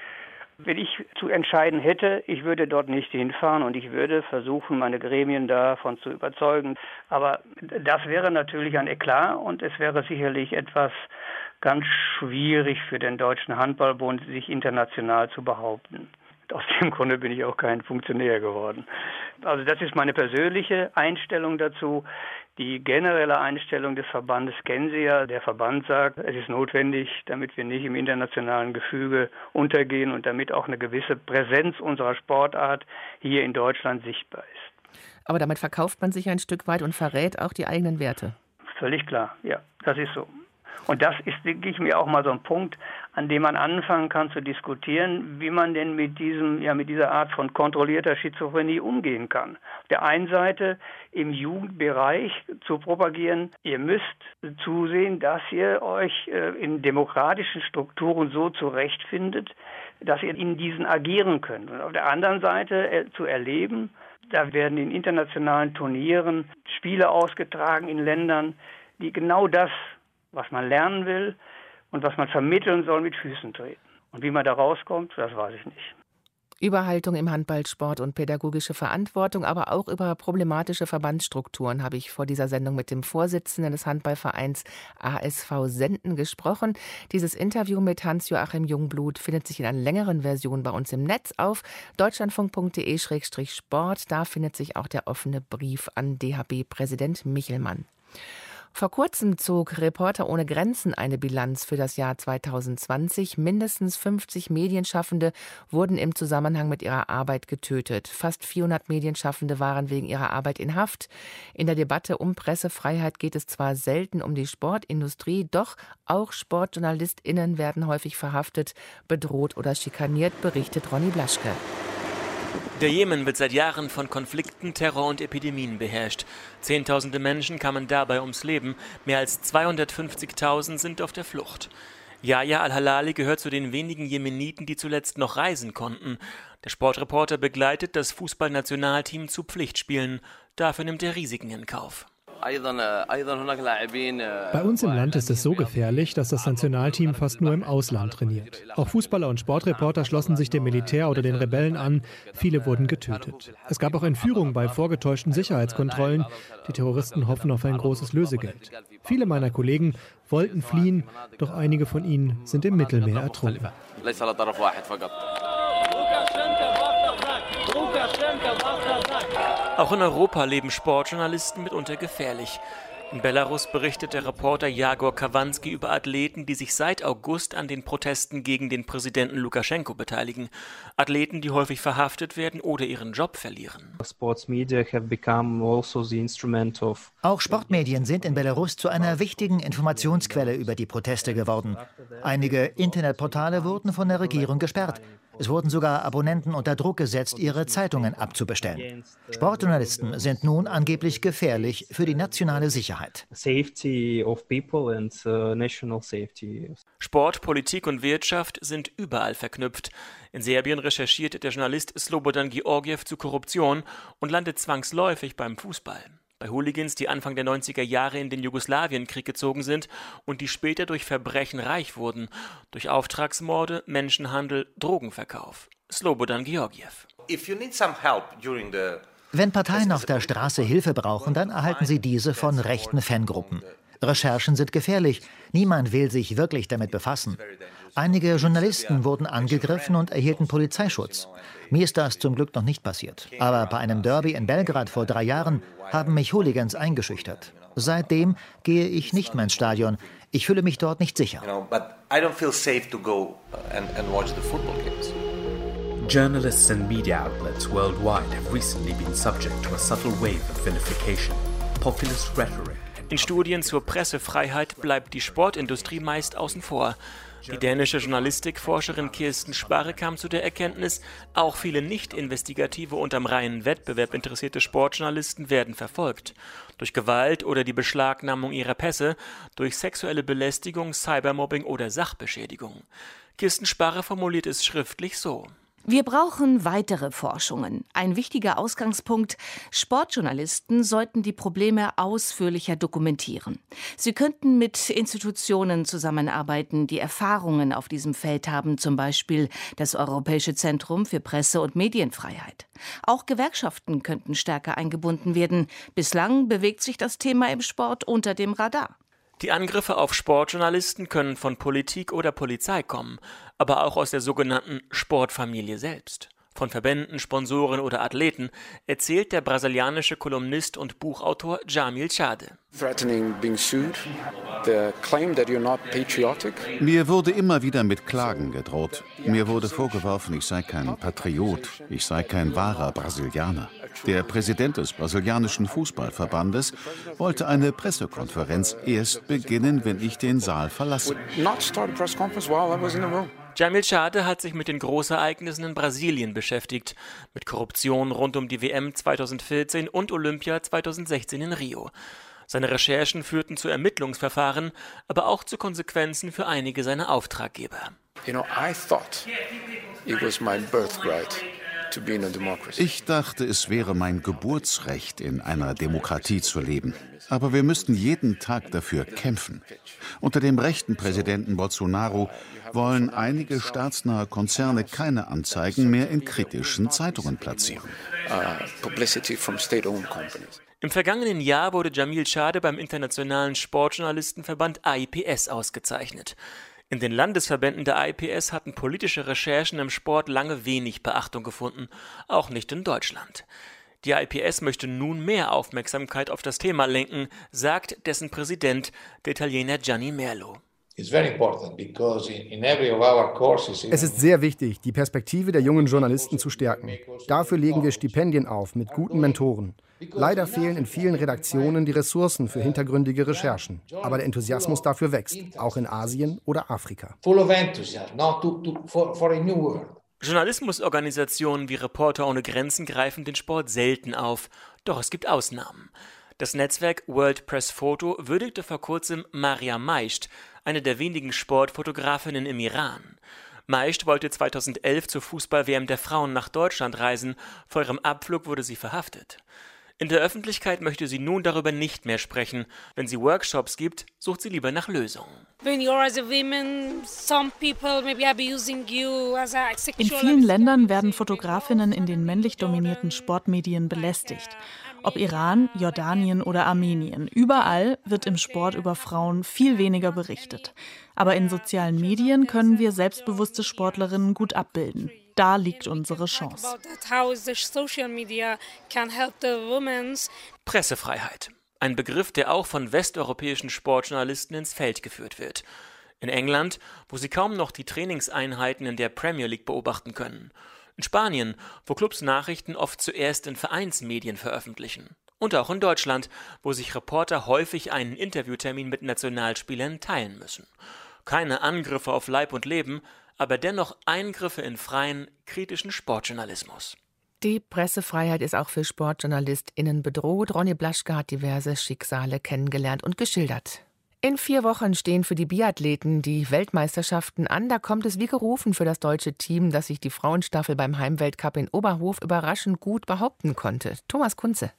Wenn ich zu entscheiden hätte, ich würde dort nicht hinfahren und ich würde versuchen, meine Gremien davon zu überzeugen. Aber das wäre natürlich ein Eklat und es wäre sicherlich etwas ganz schwierig für den Deutschen Handballbund, sich international zu behaupten. Aus dem Grunde bin ich auch kein Funktionär geworden. Also das ist meine persönliche Einstellung dazu. Die generelle Einstellung des Verbandes kennen Sie ja. Der Verband sagt, es ist notwendig, damit wir nicht im internationalen Gefüge untergehen und damit auch eine gewisse Präsenz unserer Sportart hier in Deutschland sichtbar ist. Aber damit verkauft man sich ein Stück weit und verrät auch die eigenen Werte. Völlig klar, ja, das ist so. Und das ist, denke ich mir, auch mal so ein Punkt, an dem man anfangen kann zu diskutieren, wie man denn mit diesem, ja, mit dieser Art von kontrollierter Schizophrenie umgehen kann. Auf der einen Seite im Jugendbereich zu propagieren, ihr müsst zusehen, dass ihr euch äh, in demokratischen Strukturen so zurechtfindet, dass ihr in diesen agieren könnt. Und auf der anderen Seite äh, zu erleben, da werden in internationalen Turnieren Spiele ausgetragen in Ländern, die genau das, was man lernen will und was man vermitteln soll, mit Füßen treten. Und wie man da rauskommt, das weiß ich nicht. Überhaltung im Handballsport und pädagogische Verantwortung, aber auch über problematische Verbandsstrukturen habe ich vor dieser Sendung mit dem Vorsitzenden des Handballvereins A S V Senden gesprochen. Dieses Interview mit Hans-Joachim Jungblut findet sich in einer längeren Version bei uns im Netz auf deutschlandfunk punkt de Schrägstrich Sport. Da findet sich auch der offene Brief an D H B-Präsident Michelmann. Vor kurzem zog Reporter ohne Grenzen eine Bilanz für das Jahr zweitausendzwanzig. Mindestens fünfzig Medienschaffende wurden im Zusammenhang mit ihrer Arbeit getötet. Fast vierhundert Medienschaffende waren wegen ihrer Arbeit in Haft. In der Debatte um Pressefreiheit geht es zwar selten um die Sportindustrie, doch auch SportjournalistInnen werden häufig verhaftet, bedroht oder schikaniert, berichtet Ronny Blaschke. Der Jemen wird seit Jahren von Konflikten, Terror und Epidemien beherrscht. Zehntausende Menschen kamen dabei ums Leben. Mehr als zweihundertfünfzigtausend sind auf der Flucht. Yahya al-Halali gehört zu den wenigen Jemeniten, die zuletzt noch reisen konnten. Der Sportreporter begleitet das Fußballnationalteam zu Pflichtspielen. Dafür nimmt er Risiken in Kauf. Bei uns im Land ist es so gefährlich, dass das Nationalteam fast nur im Ausland trainiert. Auch Fußballer und Sportreporter schlossen sich dem Militär oder den Rebellen an. Viele wurden getötet. Es gab auch Entführungen bei vorgetäuschten Sicherheitskontrollen. Die Terroristen hoffen auf ein großes Lösegeld. Viele meiner Kollegen wollten fliehen, doch einige von ihnen sind im Mittelmeer ertrunken. Auch in Europa leben Sportjournalisten mitunter gefährlich. In Belarus berichtet der Reporter Jagor Kawanski über Athleten, die sich seit August an den Protesten gegen den Präsidenten Lukaschenko beteiligen. Athleten, die häufig verhaftet werden oder ihren Job verlieren. Auch Sportmedien sind in Belarus zu einer wichtigen Informationsquelle über die Proteste geworden. Einige Internetportale wurden von der Regierung gesperrt. Es wurden sogar Abonnenten unter Druck gesetzt, ihre Zeitungen abzubestellen. Sportjournalisten sind nun angeblich gefährlich für die nationale Sicherheit. Sport, Politik und Wirtschaft sind überall verknüpft. In Serbien recherchiert der Journalist Slobodan Georgiev zu Korruption und landet zwangsläufig beim Fußball. Bei Hooligans, die Anfang der neunziger Jahre in den Jugoslawienkrieg gezogen sind und die später durch Verbrechen reich wurden, durch Auftragsmorde, Menschenhandel, Drogenverkauf. Slobodan Georgiev. Wenn Parteien auf der Straße Hilfe brauchen, dann erhalten sie diese von rechten Fangruppen. Recherchen sind gefährlich. Niemand will sich wirklich damit befassen. Einige Journalisten wurden angegriffen und erhielten Polizeischutz. Mir ist das zum Glück noch nicht passiert. Aber bei einem Derby in Belgrad vor drei Jahren haben mich Hooligans eingeschüchtert. Seitdem gehe ich nicht mehr ins Stadion. Ich fühle mich dort nicht sicher. Journalists and media outlets worldwide have recently been subject to a subtle wave of vilification, populist rhetoric. In Studien zur Pressefreiheit bleibt die Sportindustrie meist außen vor. Die dänische Journalistikforscherin Kirsten Sparre kam zu der Erkenntnis, auch viele nicht investigative und am reinen Wettbewerb interessierte Sportjournalisten werden verfolgt. Durch Gewalt oder die Beschlagnahmung ihrer Pässe, durch sexuelle Belästigung, Cybermobbing oder Sachbeschädigung. Kirsten Sparre formuliert es schriftlich so. Wir brauchen weitere Forschungen. Ein wichtiger Ausgangspunkt: Sportjournalisten sollten die Probleme ausführlicher dokumentieren. Sie könnten mit Institutionen zusammenarbeiten, die Erfahrungen auf diesem Feld haben, zum Beispiel das Europäische Zentrum für Presse- und Medienfreiheit. Auch Gewerkschaften könnten stärker eingebunden werden. Bislang bewegt sich das Thema im Sport unter dem Radar. Die Angriffe auf Sportjournalisten können von Politik oder Polizei kommen, aber auch aus der sogenannten Sportfamilie selbst. Von Verbänden, Sponsoren oder Athleten, erzählt der brasilianische Kolumnist und Buchautor Jamil Chade. Mir wurde immer wieder mit Klagen gedroht. Mir wurde vorgeworfen, ich sei kein Patriot, ich sei kein wahrer Brasilianer. Der Präsident des brasilianischen Fußballverbandes wollte eine Pressekonferenz erst beginnen, wenn ich den Saal verlasse. Jamil Chade hat sich mit den Großereignissen in Brasilien beschäftigt, mit Korruption rund um die W M zweitausendvierzehn und Olympia zweitausendsechzehn in Rio. Seine Recherchen führten zu Ermittlungsverfahren, aber auch zu Konsequenzen für einige seiner Auftraggeber. You know, I thought it was my birthright. Ich dachte, es wäre mein Geburtsrecht, in einer Demokratie zu leben. Aber wir müssten jeden Tag dafür kämpfen. Unter dem rechten Präsidenten Bolsonaro wollen einige staatsnahe Konzerne keine Anzeigen mehr in kritischen Zeitungen platzieren. Im vergangenen Jahr wurde Jamil Chade beim Internationalen Sportjournalistenverband A I P S ausgezeichnet. In den Landesverbänden der A I P S hatten politische Recherchen im Sport lange wenig Beachtung gefunden, auch nicht in Deutschland. Die A I P S möchte nun mehr Aufmerksamkeit auf das Thema lenken, sagt dessen Präsident, der Italiener Gianni Merlo. Es ist sehr wichtig, die Perspektive der jungen Journalisten zu stärken. Dafür legen wir Stipendien auf mit guten Mentoren. Leider fehlen in vielen Redaktionen die Ressourcen für hintergründige Recherchen. Aber der Enthusiasmus dafür wächst, auch in Asien oder Afrika. Journalismusorganisationen wie Reporter ohne Grenzen greifen den Sport selten auf. Doch es gibt Ausnahmen. Das Netzwerk World Press Photo würdigte vor kurzem Maria Meisht, eine der wenigen Sportfotografinnen im Iran. Meisht wollte zweitausendelf zur Fußball-W M der Frauen nach Deutschland reisen. Vor ihrem Abflug wurde sie verhaftet. In der Öffentlichkeit möchte sie nun darüber nicht mehr sprechen. Wenn sie Workshops gibt, sucht sie lieber nach Lösungen. In vielen Ländern werden Fotografinnen in den männlich dominierten Sportmedien belästigt. Ob Iran, Jordanien oder Armenien, überall wird im Sport über Frauen viel weniger berichtet. Aber in sozialen Medien können wir selbstbewusste Sportlerinnen gut abbilden. Da liegt unsere Chance. Pressefreiheit. Ein Begriff, der auch von westeuropäischen Sportjournalisten ins Feld geführt wird. In England, wo sie kaum noch die Trainingseinheiten in der Premier League beobachten können. In Spanien, wo Clubs Nachrichten oft zuerst in Vereinsmedien veröffentlichen. Und auch in Deutschland, wo sich Reporter häufig einen Interviewtermin mit Nationalspielern teilen müssen. Keine Angriffe auf Leib und Leben, aber dennoch Eingriffe in freien, kritischen Sportjournalismus. Die Pressefreiheit ist auch für SportjournalistInnen bedroht. Ronny Blaschke hat diverse Schicksale kennengelernt und geschildert. In vier Wochen stehen für die Biathleten die Weltmeisterschaften an. Da kommt es wie gerufen für das deutsche Team, dass sich die Frauenstaffel beim Heimweltcup in Oberhof überraschend gut behaupten konnte. Thomas Kunze.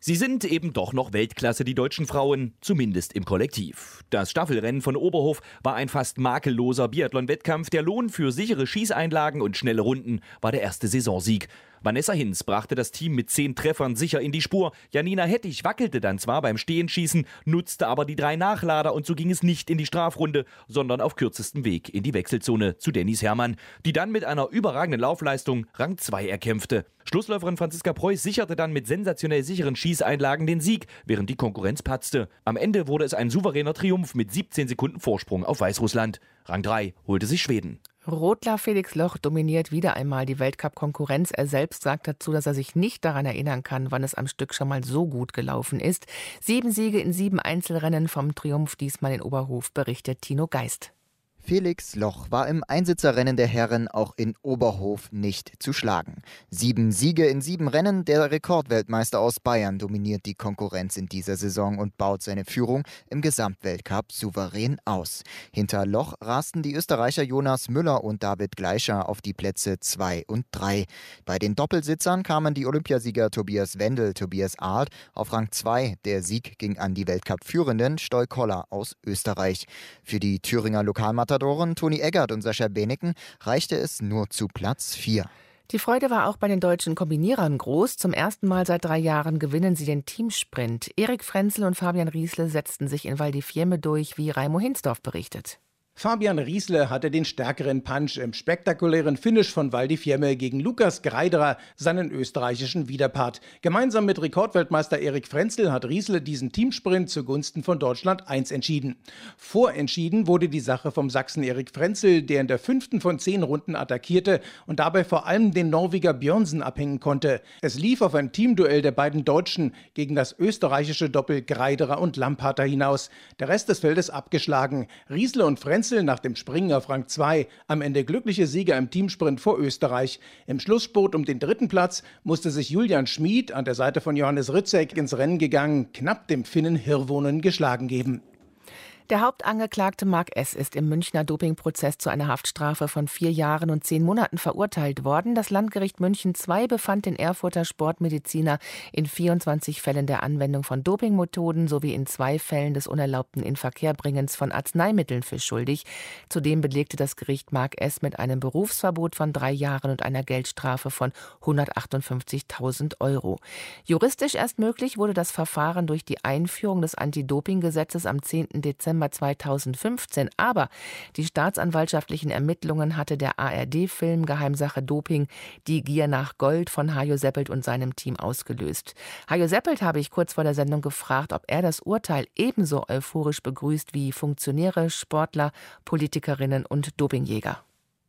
Sie sind eben doch noch Weltklasse, die deutschen Frauen, zumindest im Kollektiv. Das Staffelrennen von Oberhof war ein fast makelloser Biathlon-Wettkampf. Der Lohn für sichere Schießeinlagen und schnelle Runden war der erste Saisonsieg. Vanessa Hinz brachte das Team mit zehn Treffern sicher in die Spur. Janina Hettich wackelte dann zwar beim Stehenschießen, nutzte aber die drei Nachlader und so ging es nicht in die Strafrunde, sondern auf kürzestem Weg in die Wechselzone zu Dennis Herrmann, die dann mit einer überragenden Laufleistung Rang zwei erkämpfte. Schlussläuferin Franziska Preuß sicherte dann mit sensationell sicheren Schießeinlagen den Sieg, während die Konkurrenz patzte. Am Ende wurde es ein souveräner Triumph mit siebzehn Sekunden Vorsprung auf Weißrussland. Rang drei holte sich Schweden. Rodler Felix Loch dominiert wieder einmal die Weltcup-Konkurrenz. Er selbst sagt dazu, dass er sich nicht daran erinnern kann, wann es am Stück schon mal so gut gelaufen ist. Sieben Siege in sieben Einzelrennen, vom Triumph diesmal in Oberhof, berichtet Tino Geist. Felix Loch war im Einsitzerrennen der Herren auch in Oberhof nicht zu schlagen. Sieben Siege in sieben Rennen, der Rekordweltmeister aus Bayern dominiert die Konkurrenz in dieser Saison und baut seine Führung im Gesamtweltcup souverän aus. Hinter Loch rasten die Österreicher Jonas Müller und David Gleischer auf die Plätze zwei und drei. Bei den Doppelsitzern kamen die Olympiasieger Tobias Wendel, Tobias Arlt auf Rang zwei. Der Sieg ging an die Weltcup-Führenden Stoll Koller aus Österreich. Für die Thüringer Lokalmatadoren Toni Eggert und Sascha Beneken reichte es nur zu Platz vier. Die Freude war auch bei den deutschen Kombinierern groß. Zum ersten Mal seit drei Jahren gewinnen sie den Teamsprint. Erik Frenzel und Fabian Riesle setzten sich in Val di Fiemme durch, wie Raimo Hinsdorf berichtet. Fabian Riesle hatte den stärkeren Punch im spektakulären Finish von Val di Fiemme gegen Lukas Greiderer, seinen österreichischen Widerpart. Gemeinsam mit Rekordweltmeister Erik Frenzel hat Riesle diesen Teamsprint zugunsten von Deutschland eins entschieden. Vorentschieden wurde die Sache vom Sachsen Erik Frenzel, der in der fünften von zehn Runden attackierte und dabei vor allem den Norweger Björnsen abhängen konnte. Es lief auf ein Teamduell der beiden Deutschen gegen das österreichische Doppel Greiderer und Lamparter hinaus. Der Rest des Feldes abgeschlagen. Riesle und Frenzel nach dem Springen auf Rang zwei, am Ende glückliche Sieger im Teamsprint vor Österreich. Im Schlussspurt um den dritten Platz musste sich Julian Schmid, an der Seite von Johannes Rützek, ins Rennen gegangen, knapp dem Finnen Hirvonen geschlagen geben. Der Hauptangeklagte Mark S. ist im Münchner Dopingprozess zu einer Haftstrafe von vier Jahren und zehn Monaten verurteilt worden. Das Landgericht München zwei befand den Erfurter Sportmediziner in vierundzwanzig Fällen der Anwendung von Dopingmethoden sowie in zwei Fällen des unerlaubten Inverkehrbringens von Arzneimitteln für schuldig. Zudem belegte das Gericht Mark S. mit einem Berufsverbot von drei Jahren und einer Geldstrafe von hundertachtundfünfzigtausend Euro. Juristisch erst möglich wurde das Verfahren durch die Einführung des Anti-Doping-Gesetzes am zehnten Dezember zweitausendfünfzehn, aber die staatsanwaltschaftlichen Ermittlungen hatte der A R D-Film Geheimsache Doping, die Gier nach Gold von Hajo Seppelt und seinem Team ausgelöst. Hajo Seppelt habe ich kurz vor der Sendung gefragt, ob er das Urteil ebenso euphorisch begrüßt wie Funktionäre, Sportler, Politikerinnen und Dopingjäger.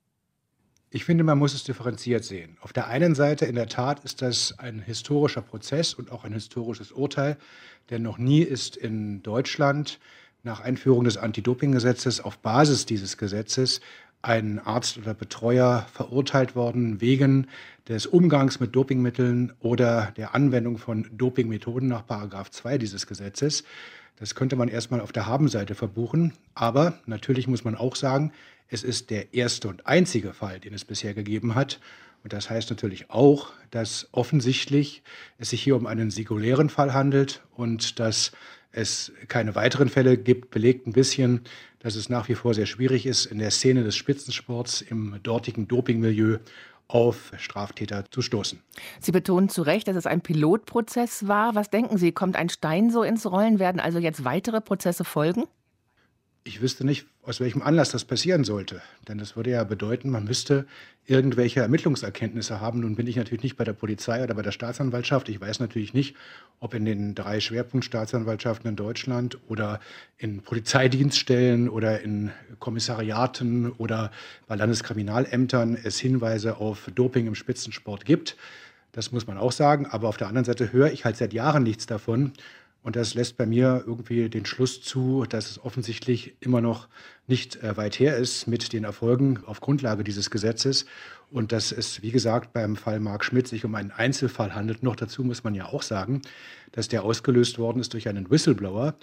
Ich finde, man muss es differenziert sehen. Auf der einen Seite, in der Tat, ist das ein historischer Prozess und auch ein historisches Urteil, denn noch nie ist in Deutschland nach Einführung des Anti-Doping-Gesetzes auf Basis dieses Gesetzes ein Arzt oder Betreuer verurteilt worden wegen des Umgangs mit Dopingmitteln oder der Anwendung von Dopingmethoden nach Paragraph zwei dieses Gesetzes. Das könnte man erstmal auf der Habenseite verbuchen. Aber natürlich muss man auch sagen, es ist der erste und einzige Fall, den es bisher gegeben hat. Und das heißt natürlich auch, dass offensichtlich es sich hier um einen singulären Fall handelt und dass es keine weiteren Fälle gibt, belegt ein bisschen, dass es nach wie vor sehr schwierig ist, in der Szene des Spitzensports im dortigen Dopingmilieu auf Straftäter zu stoßen. Sie betonen zu Recht, dass es ein Pilotprozess war. Was denken Sie, kommt ein Stein so ins Rollen? Werden also jetzt weitere Prozesse folgen? Ich wüsste nicht, aus welchem Anlass das passieren sollte. Denn das würde ja bedeuten, man müsste irgendwelche Ermittlungserkenntnisse haben. Nun bin ich natürlich nicht bei der Polizei oder bei der Staatsanwaltschaft. Ich weiß natürlich nicht, ob in den drei Schwerpunktstaatsanwaltschaften in Deutschland oder in Polizeidienststellen oder in Kommissariaten oder bei Landeskriminalämtern es Hinweise auf Doping im Spitzensport gibt. Das muss man auch sagen. Aber auf der anderen Seite höre ich halt seit Jahren nichts davon. Und das lässt bei mir irgendwie den Schluss zu, dass es offensichtlich immer noch nicht äh, weit her ist mit den Erfolgen auf Grundlage dieses Gesetzes. Und dass es, wie gesagt, beim Fall Marc Schmidt sich um einen Einzelfall handelt. Noch dazu muss man ja auch sagen, dass der ausgelöst worden ist durch einen Whistleblower,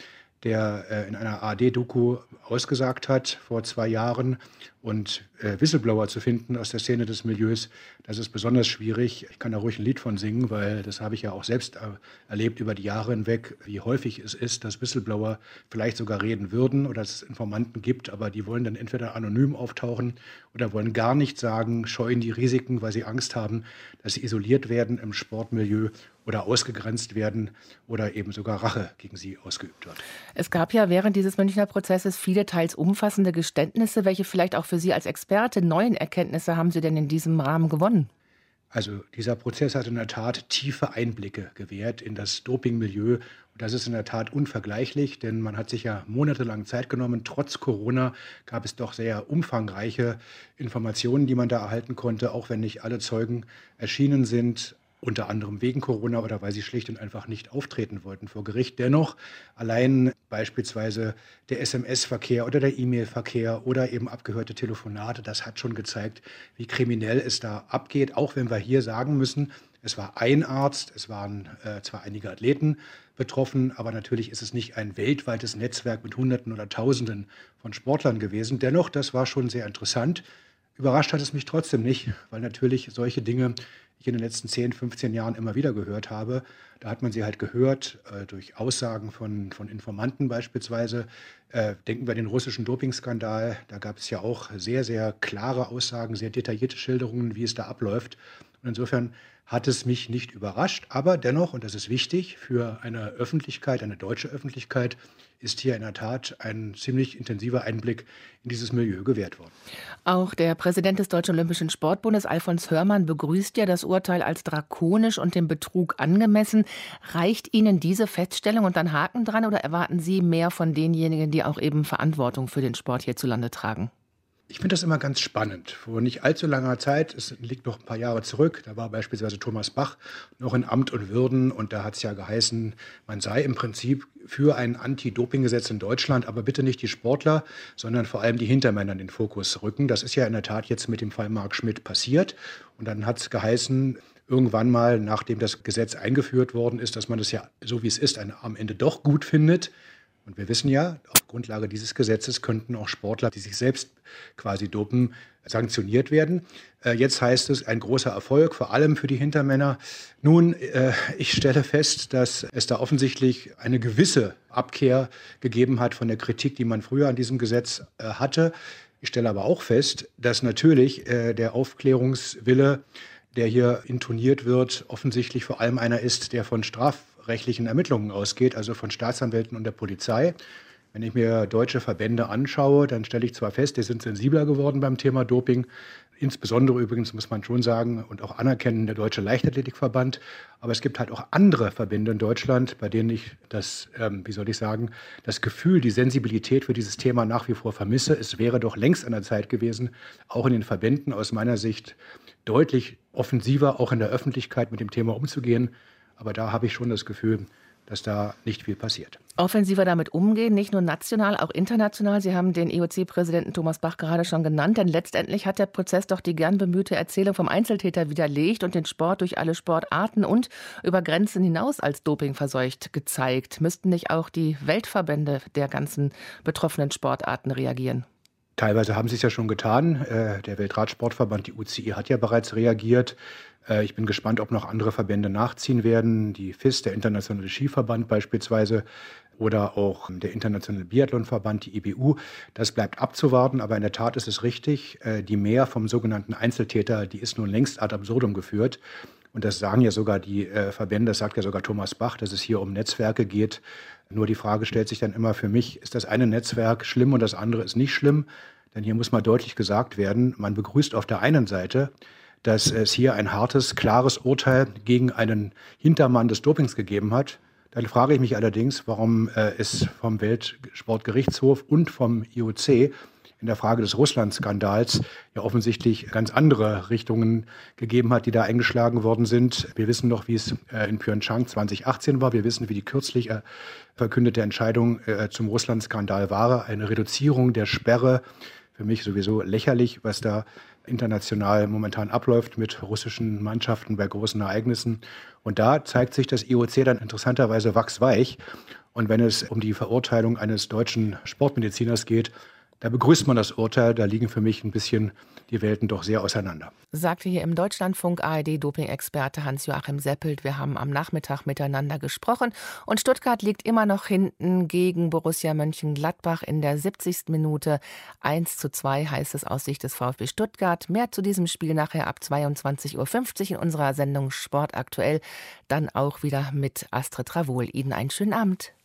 der äh, in einer A R D-Doku ausgesagt hat vor zwei Jahren. Und äh, Whistleblower zu finden aus der Szene des Milieus, das ist besonders schwierig. Ich kann da ruhig ein Lied von singen, weil das habe ich ja auch selbst äh, erlebt über die Jahre hinweg, wie häufig es ist, dass Whistleblower vielleicht sogar reden würden oder dass es Informanten gibt, aber die wollen dann entweder anonym auftauchen oder wollen gar nichts sagen, scheuen die Risiken, weil sie Angst haben, dass sie isoliert werden im Sportmilieu oder ausgegrenzt werden oder eben sogar Rache gegen sie ausgeübt wird. Es gab ja während dieses Münchner Prozesses viele teils umfassende Geständnisse. Welche vielleicht auch für Sie als Experte neuen Erkenntnisse haben Sie denn in diesem Rahmen gewonnen? Also dieser Prozess hat in der Tat tiefe Einblicke gewährt in das Dopingmilieu. Und das ist in der Tat unvergleichlich, denn man hat sich ja monatelang Zeit genommen. Trotz Corona gab es doch sehr umfangreiche Informationen, die man da erhalten konnte, auch wenn nicht alle Zeugen erschienen sind. Unter anderem wegen Corona oder weil sie schlicht und einfach nicht auftreten wollten vor Gericht. Dennoch, allein beispielsweise der S M S-Verkehr oder der E-Mail-Verkehr oder eben abgehörte Telefonate, das hat schon gezeigt, wie kriminell es da abgeht. Auch wenn wir hier sagen müssen, es war ein Arzt, es waren äh, zwar einige Athleten betroffen, aber natürlich ist es nicht ein weltweites Netzwerk mit Hunderten oder Tausenden von Sportlern gewesen. Dennoch, das war schon sehr interessant. Überrascht hat es mich trotzdem nicht, weil natürlich solche Dinge ich in den letzten zehn, fünfzehn Jahren immer wieder gehört habe. Da hat man sie halt gehört äh, durch Aussagen von, von Informanten beispielsweise. Äh, denken wir an den russischen Dopingskandal. Da gab es ja auch sehr, sehr klare Aussagen, sehr detaillierte Schilderungen, wie es da abläuft. Und insofern hat es mich nicht überrascht. Aber dennoch, und das ist wichtig für eine Öffentlichkeit, eine deutsche Öffentlichkeit, ist hier in der Tat ein ziemlich intensiver Einblick in dieses Milieu gewährt worden. Auch der Präsident des Deutschen Olympischen Sportbundes, Alfons Hörmann, begrüßt ja das Urteil als drakonisch und dem Betrug angemessen. Reicht Ihnen diese Feststellung und dann Haken dran oder erwarten Sie mehr von denjenigen, die auch eben Verantwortung für den Sport hierzulande tragen? Ich finde das immer ganz spannend. Vor nicht allzu langer Zeit, es liegt noch ein paar Jahre zurück, da war beispielsweise Thomas Bach noch in Amt und Würden und da hat es ja geheißen, man sei im Prinzip für ein Anti-Doping-Gesetz in Deutschland, aber bitte nicht die Sportler, sondern vor allem die Hintermänner in den Fokus rücken. Das ist ja in der Tat jetzt mit dem Fall Marc Schmidt passiert und dann hat es geheißen, irgendwann mal, nachdem das Gesetz eingeführt worden ist, dass man das ja so wie es ist am Ende doch gut findet. Und wir wissen ja, auf Grundlage dieses Gesetzes könnten auch Sportler, die sich selbst quasi dopen, sanktioniert werden. Äh, jetzt heißt es, ein großer Erfolg, vor allem für die Hintermänner. Nun, äh, ich stelle fest, dass es da offensichtlich eine gewisse Abkehr gegeben hat von der Kritik, die man früher an diesem Gesetz äh, hatte. Ich stelle aber auch fest, dass natürlich äh, der Aufklärungswille, der hier intoniert wird, offensichtlich vor allem einer ist, der von strafrechtlichen Ermittlungen ausgeht, also von Staatsanwälten und der Polizei. Wenn ich mir deutsche Verbände anschaue, dann stelle ich zwar fest, die sind sensibler geworden beim Thema Doping. Insbesondere übrigens muss man schon sagen und auch anerkennen, der Deutsche Leichtathletikverband. Aber es gibt halt auch andere Verbände in Deutschland, bei denen ich das, ähm, wie soll ich sagen, das Gefühl, die Sensibilität für dieses Thema nach wie vor vermisse. Es wäre doch längst an der Zeit gewesen, auch in den Verbänden aus meiner Sicht deutlich offensiver, auch in der Öffentlichkeit mit dem Thema umzugehen. Aber da habe ich schon das Gefühl, dass da nicht viel passiert. Offensiver damit umgehen, nicht nur national, auch international. Sie haben den E O C-Präsidenten Thomas Bach gerade schon genannt, denn letztendlich hat der Prozess doch die gern bemühte Erzählung vom Einzeltäter widerlegt und den Sport durch alle Sportarten und über Grenzen hinaus als dopingverseucht gezeigt. Müssten nicht auch die Weltverbände der ganzen betroffenen Sportarten reagieren? Teilweise haben sie es ja schon getan. Der Weltradsportverband, die U C I, hat ja bereits reagiert. Ich bin gespannt, ob noch andere Verbände nachziehen werden. Die F I S, der Internationale Skiverband beispielsweise, oder auch der Internationale Biathlonverband, die I B U. Das bleibt abzuwarten, aber in der Tat ist es richtig. Die Mehr vom sogenannten Einzeltäter, die ist nun längst ad absurdum geführt. Und das sagen ja sogar die Verbände, das sagt ja sogar Thomas Bach, dass es hier um Netzwerke geht. Nur die Frage stellt sich dann immer für mich, ist das eine Netzwerk schlimm und das andere ist nicht schlimm? Denn hier muss mal deutlich gesagt werden, man begrüßt auf der einen Seite, dass es hier ein hartes, klares Urteil gegen einen Hintermann des Dopings gegeben hat. Dann frage ich mich allerdings, warum äh, es vom Weltsportgerichtshof und vom I O C in der Frage des Russland-Skandals ja offensichtlich ganz andere Richtungen gegeben hat, die da eingeschlagen worden sind. Wir wissen noch, wie es äh, in Pyeongchang zwanzig achtzehn war. Wir wissen, wie die kürzlich äh, verkündete Entscheidung äh, zum Russland-Skandal war. Eine Reduzierung der Sperre. Für mich sowieso lächerlich, was da international momentan abläuft mit russischen Mannschaften bei großen Ereignissen. Und da zeigt sich das I O C dann interessanterweise wachsweich Und wenn es um die Verurteilung eines deutschen Sportmediziners geht, da begrüßt man das Urteil. Da liegen für mich ein bisschen die Welten doch sehr auseinander. Sagte hier im Deutschlandfunk A R D-Doping-Experte Hans-Joachim Seppelt. Wir haben am Nachmittag miteinander gesprochen. Und Stuttgart liegt immer noch hinten gegen Borussia Mönchengladbach in der siebzigsten Minute. eins zu zwei heißt es aus Sicht des VfB Stuttgart. Mehr zu diesem Spiel nachher ab zweiundzwanzig Uhr fünfzig in unserer Sendung Sport aktuell. Dann auch wieder mit Astrid Travol. Ihnen einen schönen Abend.